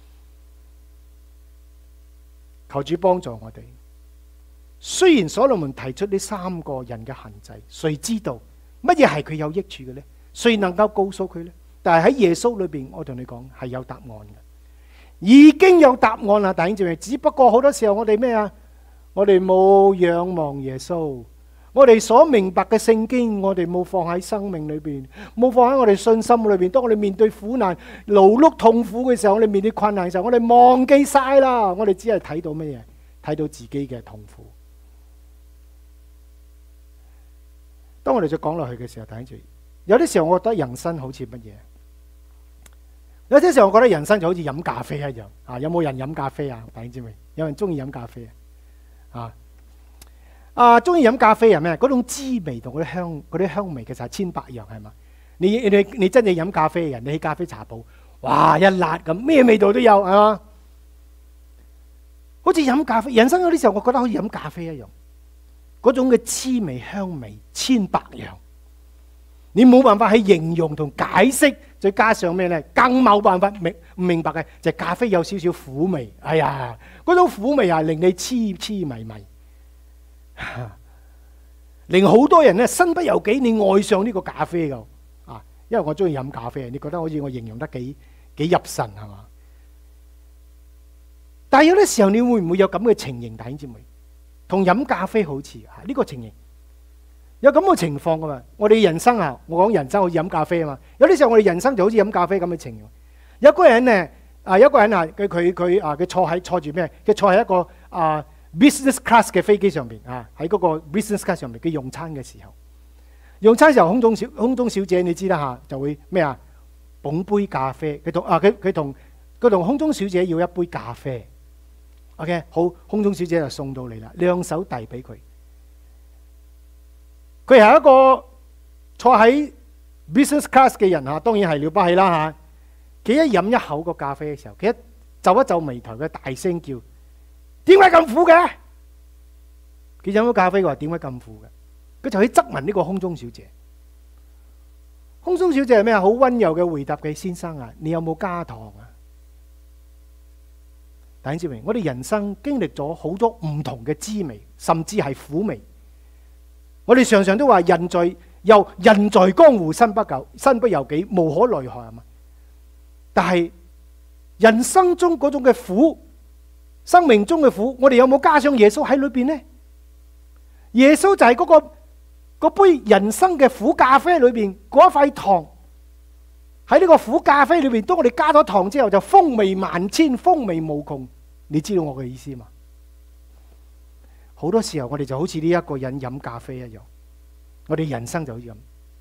求主幫助我哋。雖然所羅門提出呢三個人嘅限制，誰知道乜嘢係佢有益處嘅呢？誰能夠告訴佢呢？但係喺耶穌裏邊，我同你講係有答案嘅，已經有答案啦，弟兄姊妹。只不過好多時候我哋咩啊？我哋冇仰望耶穌。我哋所明白嘅聖經，我哋冇放喺生命裏邊，冇放喺我哋信心裏邊。當我哋面對苦難、勞碌、痛苦嘅時候，我哋面對困難嘅時候，我哋忘記晒啦。我哋只係睇到乜嘢？睇到自己嘅痛苦。當我哋再講落去嘅時候，睇住有啲時候，我覺得人生好似乜嘢？有啲時候，我覺得人生就好似飲咖啡一樣。啊，有冇人飲咖啡啊？弟兄姊妹，有人中意飲咖啡啊？啊？啊，中意飲咖啡係咩？嗰種滋味同嗰啲香，嗰啲香味其實係千百樣，係嘛？你你你真正飲咖啡嘅人，你喺咖啡茶鋪，哇，一辣咁，咩味道都有，係嘛？好似飲咖啡，人生有啲時候，我覺得好似飲咖啡一樣，嗰種嘅滋味香味千百樣，你冇辦法去形容同解釋，再加上咩咧？更冇辦法明唔明白嘅就係咖啡有少少苦味，哎呀，嗰種苦味係令你痴痴迷迷。令好多人咧身不由己，你愛上呢個咖啡噶啊！ 因為我中意飲咖啡。你覺得好似我形容得幾幾入神係嘛？但係有啲時候你會唔會有咁嘅情形，弟兄姊妹？同飲咖啡好似啊，呢個情形有咁嘅情況噶嘛？我哋人生啊，我講人生好似飲咖啡啊嘛。有啲時候我哋人生就好似飲咖啡咁嘅情形。有個人呢，啊，有個人啊，佢佢佢啊，佢坐喺坐住咩？佢坐喺一個啊 business class 嘅飛機上邊啊，喺嗰個 business class 上邊，佢用餐嘅時候，用餐嘅時候空中小空中小姐你知啦吓，就會咩啊？捧杯咖啡，佢同啊佢佢同佢同空中小姐要一杯咖啡。OK， 好，空中小姐就送到嚟啦，兩手遞俾佢。佢係一個坐喺 business class 嘅人吓，當然係了不起啦吓。佢一飲一口個咖啡嘅時候，佢一皺一皺眉頭，佢大聲叫：點解咁苦嘅？佢飲咗咖啡，佢話點解咁苦嘅？佢就去質問呢個空中小姐。空中小姐係咩啊？好溫柔嘅回答佢：先生啊，你有冇加糖啊？弟兄姊妹，我哋人生經歷咗好多唔同嘅滋味，甚至係苦味。我哋常常都話人在又人在江湖身不救，身不由己，無可奈何啊嘛。但係人生中嗰種嘅苦，生命中嘅苦，我哋有冇加上耶穌喺裏邊呢？耶穌就係嗰個嗰杯人生嘅苦咖啡裏邊嗰一塊糖。喺呢個苦咖啡裏邊，當我哋加咗糖之後，就風味萬千，風味無窮。你知道我嘅意思嘛？好多時候我哋就好似呢一個人飲咖啡一樣，我哋人生就好似咁，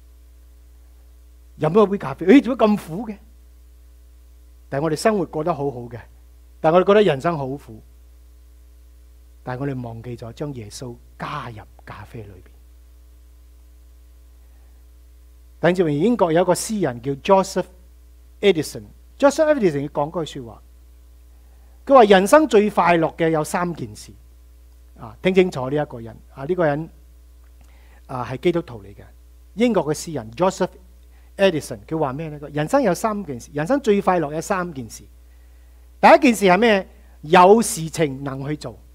飲咗杯咖啡，誒，做乜咁苦嘅？但係我哋生活過得好好嘅，但係我哋覺得人生好苦，但係我哋忘記咗將耶穌加入咖啡裏邊。等住英國有一個詩人叫 Joseph Edison，Joseph Edison 講句說話，佢話人生最快樂嘅有三件事，啊，聽清楚呢一個人，啊呢個人啊係基督徒嚟嘅，英國嘅詩人 Joseph Edison， 佢話咩呢？人生有三件事，人生最快樂有三件事。第一件事係咩？有事情能去做，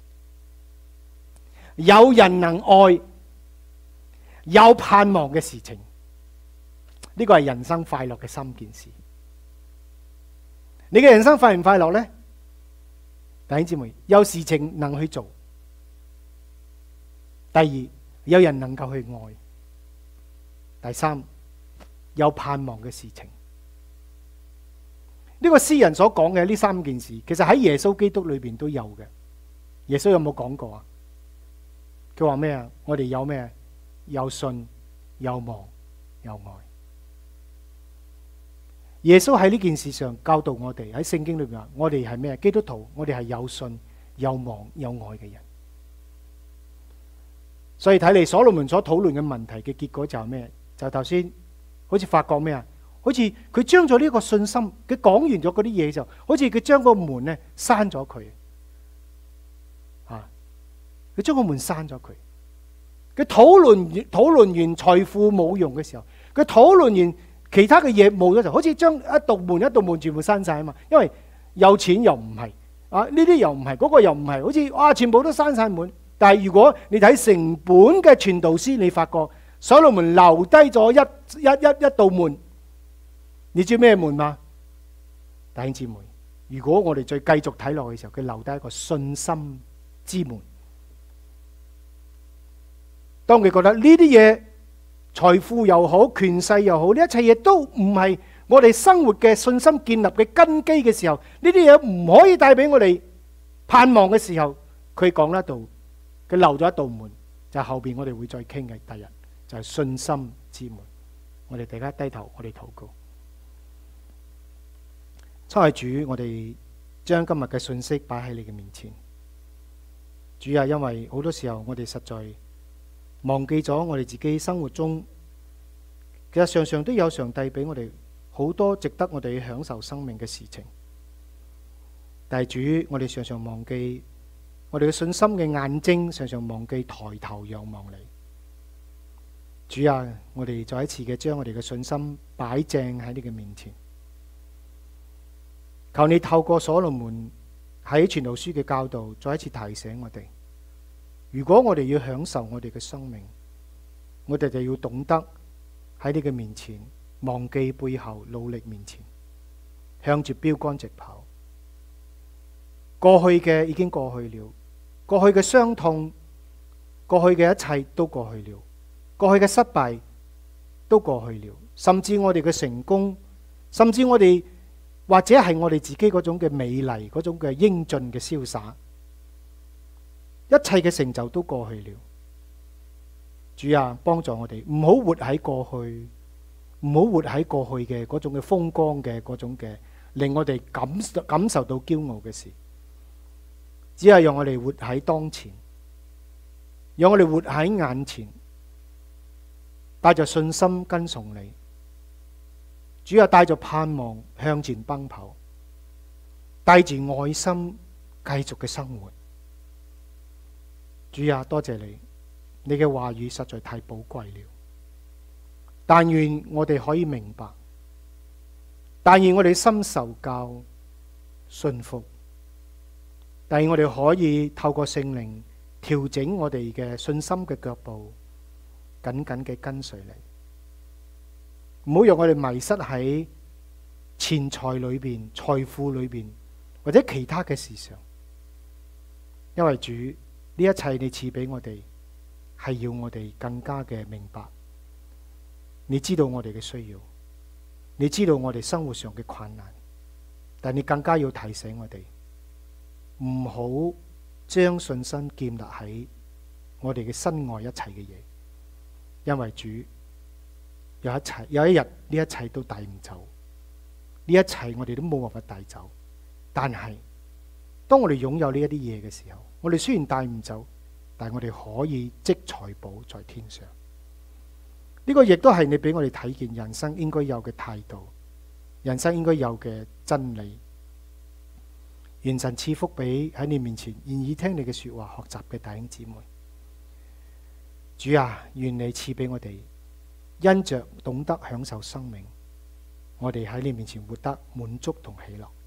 有人能愛，有盼望嘅事情。呢個係人生快樂嘅三件事。你嘅人生快唔快樂呢？弟兄姊妹，有事情能去做。第二，有人能夠去愛。第三，有盼望嘅事情。呢個詩人所講嘅呢三件事，其實喺耶穌基督裏邊都有嘅。耶穌有冇講過啊？佢話咩啊？我哋有咩？有信，有望，有愛。耶穌喺呢件事上教導我哋，喺聖經裏邊話我哋係咩？基督徒，我哋係有信、有望、有愛嘅人。所以睇嚟所羅門所討論嘅問題嘅結果就係咩？就頭先好似發覺咩啊？好似佢將咗呢個信心，佢講完咗嗰啲嘢就，好似佢將個門咧閂咗佢。啊，佢將個門閂咗佢。佢討論完討論完財富冇用嘅時候，佢討論完其他嘅嘢冇咗就好似將一道門一道門全部閂晒啊嘛，因為有錢又唔係啊，呢啲又唔係，嗰個又唔係，好似哇全部都閂晒門。但係如果你睇成本嘅傳道書，你發覺所羅門留低咗一一一一道門，你知咩門嗎？弟兄姊妹，如果我哋再繼續睇落去嘅時候，佢留低一個信心之門。當佢覺得呢啲嘢，財富又好，權勢又好，呢一切嘢都唔係我哋生活嘅信心建立嘅根基嘅時候，呢啲嘢唔可以帶俾我哋盼望嘅時候，佢講得到，佢留咗一道門，就係後邊我哋會再傾嘅第日，就係信心之門。我哋大家低頭，我哋禱告。親愛主，我哋將今日嘅信息擺喺你嘅面前。主啊，因為好多時候我哋實在忘記咗我哋自己生活中，其實常常都有上帝俾我哋好多值得我哋享受生命嘅事情。但係主，我哋常常忘記我哋嘅信心嘅眼睛，常常忘記抬頭仰望你。主啊，我哋再一次嘅將我哋嘅信心擺正喺你嘅面前。求你透過所羅門喺傳道書嘅教導，再一次提醒我哋，如果我哋要享受我哋嘅生命，我哋就要懂得喺你嘅面前忘記背後，努力面前，向住標杆直跑。過去嘅已經過去了，過去嘅傷痛，過去嘅一切都過去了，過去嘅失敗都過去了，甚至我哋嘅成功，甚至我哋或者係我哋自己嗰種嘅美麗，嗰種嘅英俊嘅瀟灑，一切嘅成就都過去了。主啊，幫助我哋唔好活喺過去，唔好活喺過去嘅嗰種嘅風光嘅嗰種嘅令我哋感感受到驕傲嘅事，只係讓我哋活喺當前，讓我哋活喺眼前，帶着信心跟從你。主啊，帶着盼望向前奔跑，帶住愛心繼續嘅生活。主啊，多謝你，你嘅話語實在太寶貴了。但願我哋可以明白，但願我哋心受教信服，但願我哋可以透過聖靈調整我哋嘅信心嘅腳步，緊緊嘅跟隨你。唔好讓我哋迷失喺錢財裏邊、財富裏邊或者其他嘅事上，因為主呢一切你賜俾我哋，係要我哋更加嘅明白。你知道我哋嘅需要，你知道我哋生活上嘅困難，但你更加要提醒我哋，唔好將信心建立喺我哋嘅身外一切嘅嘢，因為主有一切有一日呢一切都帶唔走，呢一切我哋都冇辦法帶走。但係當我哋擁有呢一啲嘢嘅時候，我哋雖然帶唔走，但係我哋可以積財寶在天上。呢個亦都係你俾我哋睇見人生應該有嘅態度，人生應該有嘅真理。願神賜福俾喺你面前願意聽你嘅說話學習嘅弟兄姊妹。主啊，願你賜俾我哋因着懂得享受生命，我哋喺你面前活得滿足同喜樂。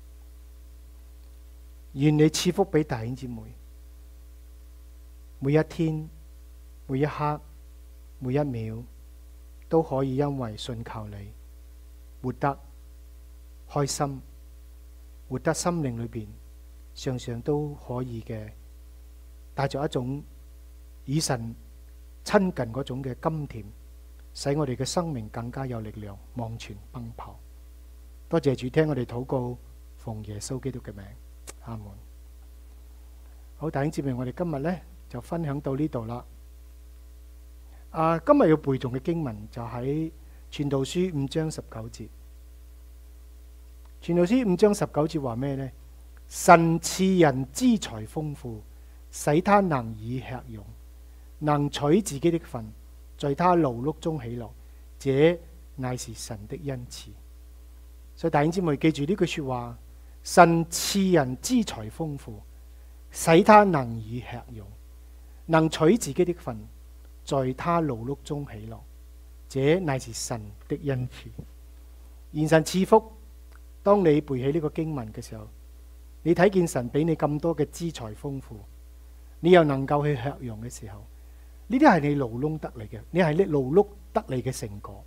願你賜福俾弟兄姊妹，每一天、每一刻、每一秒都可以因為信靠你，活得開心，活得心靈裏邊常常都可以嘅，帶着一種與神親近嗰種嘅甘甜，使我哋嘅生命更加有力量往前奔跑。多謝主聽我哋禱告，奉耶穌基督嘅名，阿門。好，弟兄姊妹，我哋今日呢就分享到呢度啦。啊，今日要背誦嘅經文就喺傳道書五章十九節。傳道書五章十九節話咩呢？神賜人資財豐富，使他能以吃用，能取自己的份，在他勞碌中喜樂，這乃是神的恩賜。所以弟兄姊妹記住呢句說話：神賜人資財豐富，使他能以吃用，能取自己的份，在他勞碌中喜樂，這乃是神的恩賜。願神賜福。當你背起呢個經文嘅時候，你睇見神俾你咁多嘅資財豐富，你又能夠去吃用嘅時候，呢啲係你勞碌得嚟嘅，你係你勞碌得嚟嘅成果，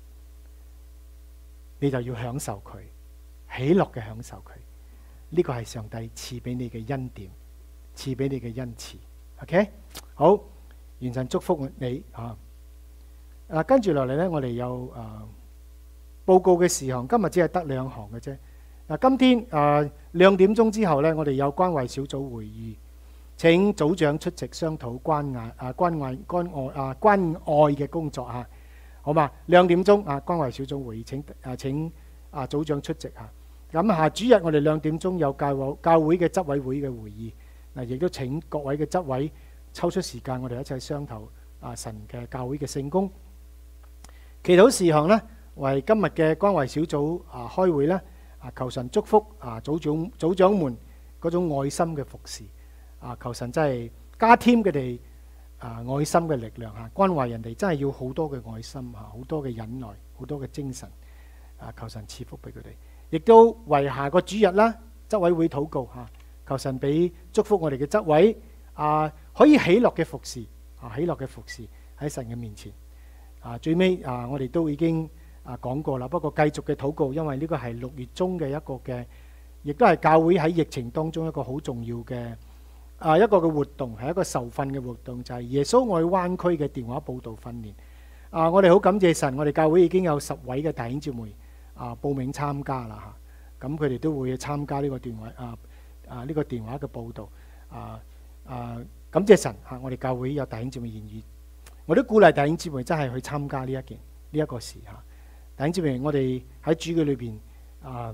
你就要享受佢，喜樂嘅享受佢。呢個係上帝賜俾你嘅恩典，賜俾你嘅恩賜。OK， 好，願神祝福你啊！啊，跟住落嚟呢，我哋有啊。報告嘅事項今日只係得兩項嘅啫。嗱，今天誒兩點鐘之後呢，我哋有關懷小組會議，請組長出席商討關愛啊關愛關愛啊關愛嘅工作啊，好嘛？兩點鐘啊，關懷小組會議請啊請啊組長出席啊。咁下主日我哋兩點鐘有教會教會嘅執委會嘅會議，嗱亦都請各位嘅執委抽出時間，我哋一齊商討啊神嘅教會嘅聖工。祈禱事項呢，為今日嘅關懷小組啊開會咧，啊求神祝福啊組長組長們嗰種愛心嘅服侍，啊求神真係加添佢哋啊愛心嘅力量嚇，關懷人哋真係要好多嘅愛心嚇，好多嘅忍耐，好多嘅精神，啊求神賜福俾佢哋，亦都為下個主日啦執委會禱告嚇，求神俾祝福我哋嘅執委啊可以喜樂嘅服侍啊喜樂嘅服侍喺神嘅面前啊最尾啊我哋都已經。 啊講過啦。不過繼續嘅禱告，因為呢個係六月中嘅一個嘅，亦都係教會喺疫情當中一個好重要嘅啊一個嘅活動，係一個受訓嘅活動，就係耶穌愛灣區嘅電話佈道訓練。啊，我哋好感謝神，我哋教會已經有十位嘅弟兄姊妹啊報名參加啦嚇。咁佢哋都會參加呢個電話啊啊呢個電話嘅佈道啊啊，感謝神嚇！我哋教會有弟兄姊妹願意，我都鼓勵弟兄姊妹真係去參加呢一件呢一個事嚇。弟兄姊妹，我哋喺主嘅裏邊啊，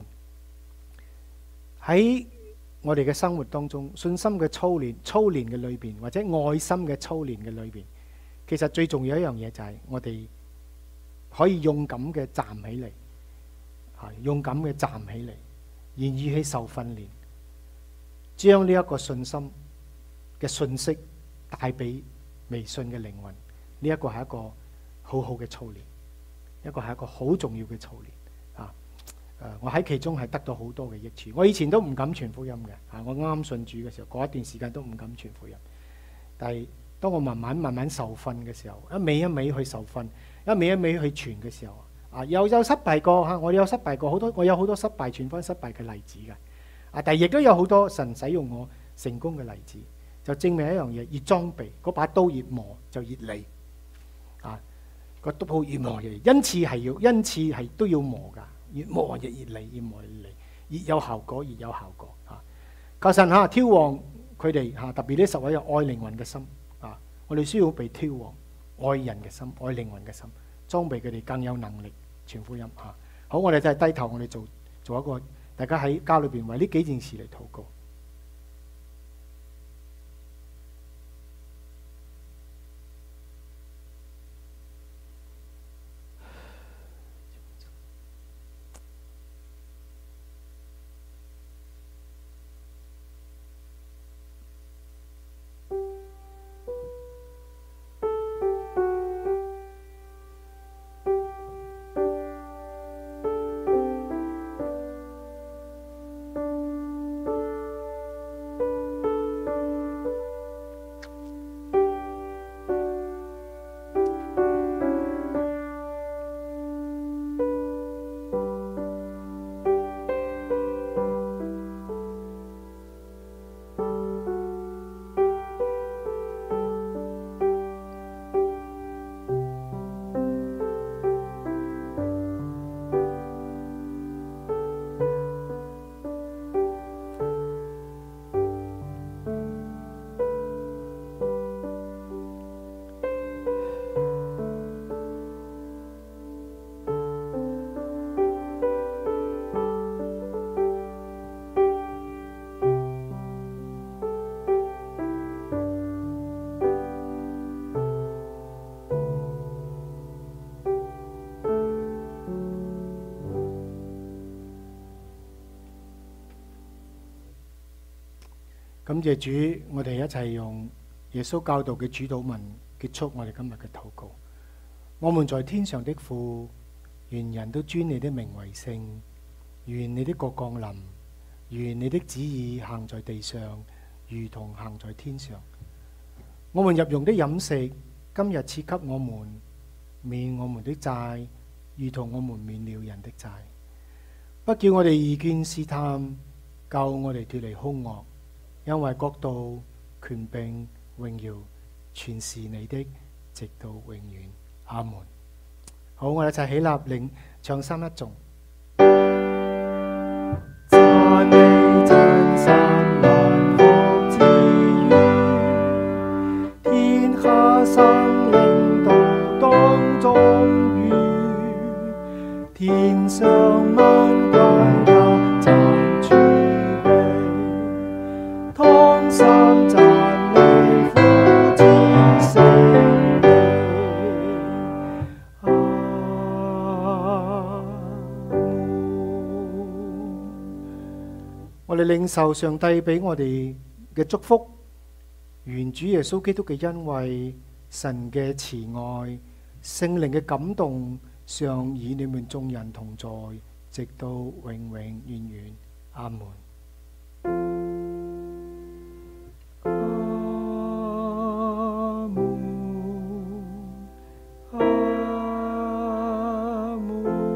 喺我哋嘅生活當中，信心嘅操練、操練嘅裏邊，或者愛心嘅操練嘅裏邊，其實最重要一樣嘢就係我哋可以勇敢嘅站起嚟，嚇勇敢嘅站起嚟，願意去受訓練，將呢一個信心嘅信息帶俾微信嘅靈魂。呢一個係一個好好嘅操練，一個係一個好重要嘅操練啊！誒，我喺其中係得到好多嘅益處。我以前都唔敢傳福音嘅，啊，我啱啱信主嘅時候，嗰一段時間都唔敢傳福音。但係當我慢慢慢慢受訓嘅時候，一味一味去受訓，一味一味去傳嘅時候，啊，又有失敗過嚇，我有失敗過好多，我有好多失敗傳翻失敗嘅例子嘅。啊，但係亦都有好多神使用我成功嘅例子，就證明一樣嘢：越裝備嗰把刀越磨就越利。啊，個刀越磨越利，恩賜係要恩賜係都要磨㗎，越磨越越利，越磨越利，越有效果，越有效果嚇。求神嚇挑旺佢哋嚇，特別呢十位有愛靈魂嘅心啊！我哋需要被挑旺愛人嘅心、愛靈魂嘅心，裝備佢哋更有能力傳福音嚇。好，我哋就係低頭，我哋做做一個大家喺家裏邊為呢幾件事嚟禱告。感謝主，我哋一齊用耶穌教導嘅主禱文結束我哋今日嘅禱告。我們在天上的父，願人都尊你的名為聖，願你的國降臨，願你的旨意行在地上，如同行在天上。我們日用的飲食，今日賜給我們，免我們的債，如同我們免了人的債。不叫我哋遇見試探，救我哋脫離兇惡。因為國度、權柄、榮耀，全是你的，直到永遠。阿門。好，我哋一齊起立，領唱三一頌。讚美真神萬福之源，天下生靈都當中遇，天上萬軍也讚主。我哋領受上帝俾我哋嘅祝福，願主耶穌基督嘅恩惠、神嘅慈愛、聖靈嘅感動，常與你們眾人同在，直到永永遠遠。阿門。阿門。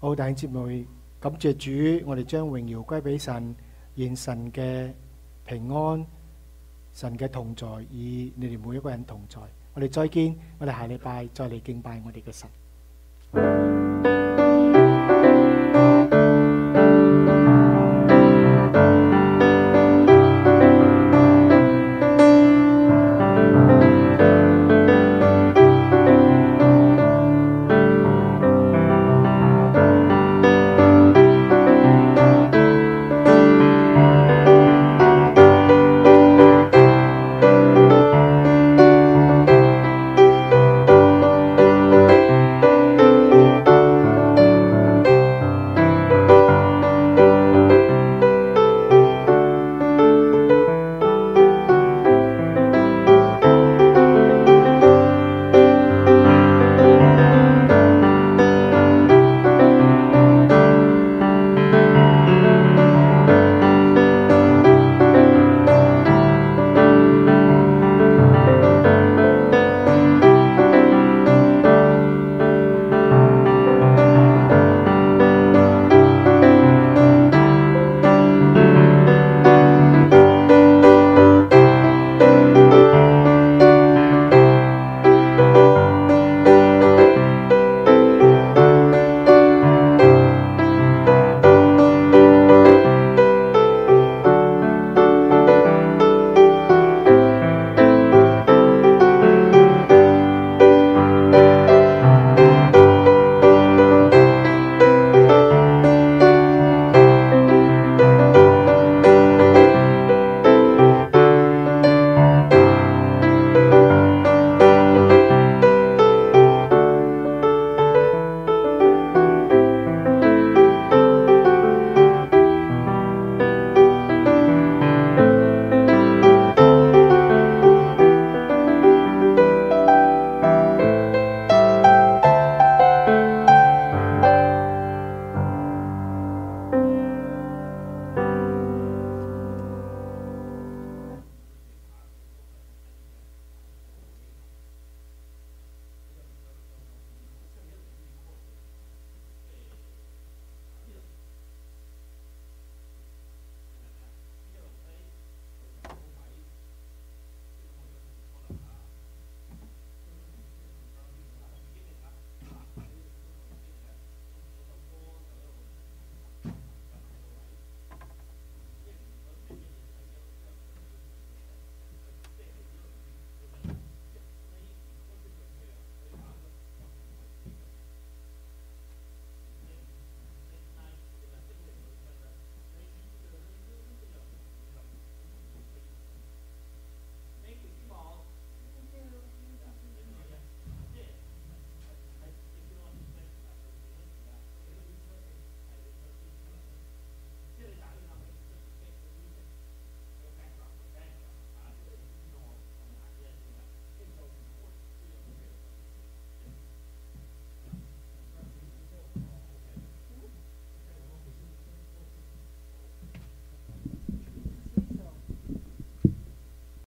好，弟兄姊妹，感謝主，我哋將榮耀歸俾神，願神嘅平安、神嘅同在，與你哋每一個人同在。我哋再見，我哋下禮拜再嚟敬拜我哋嘅神。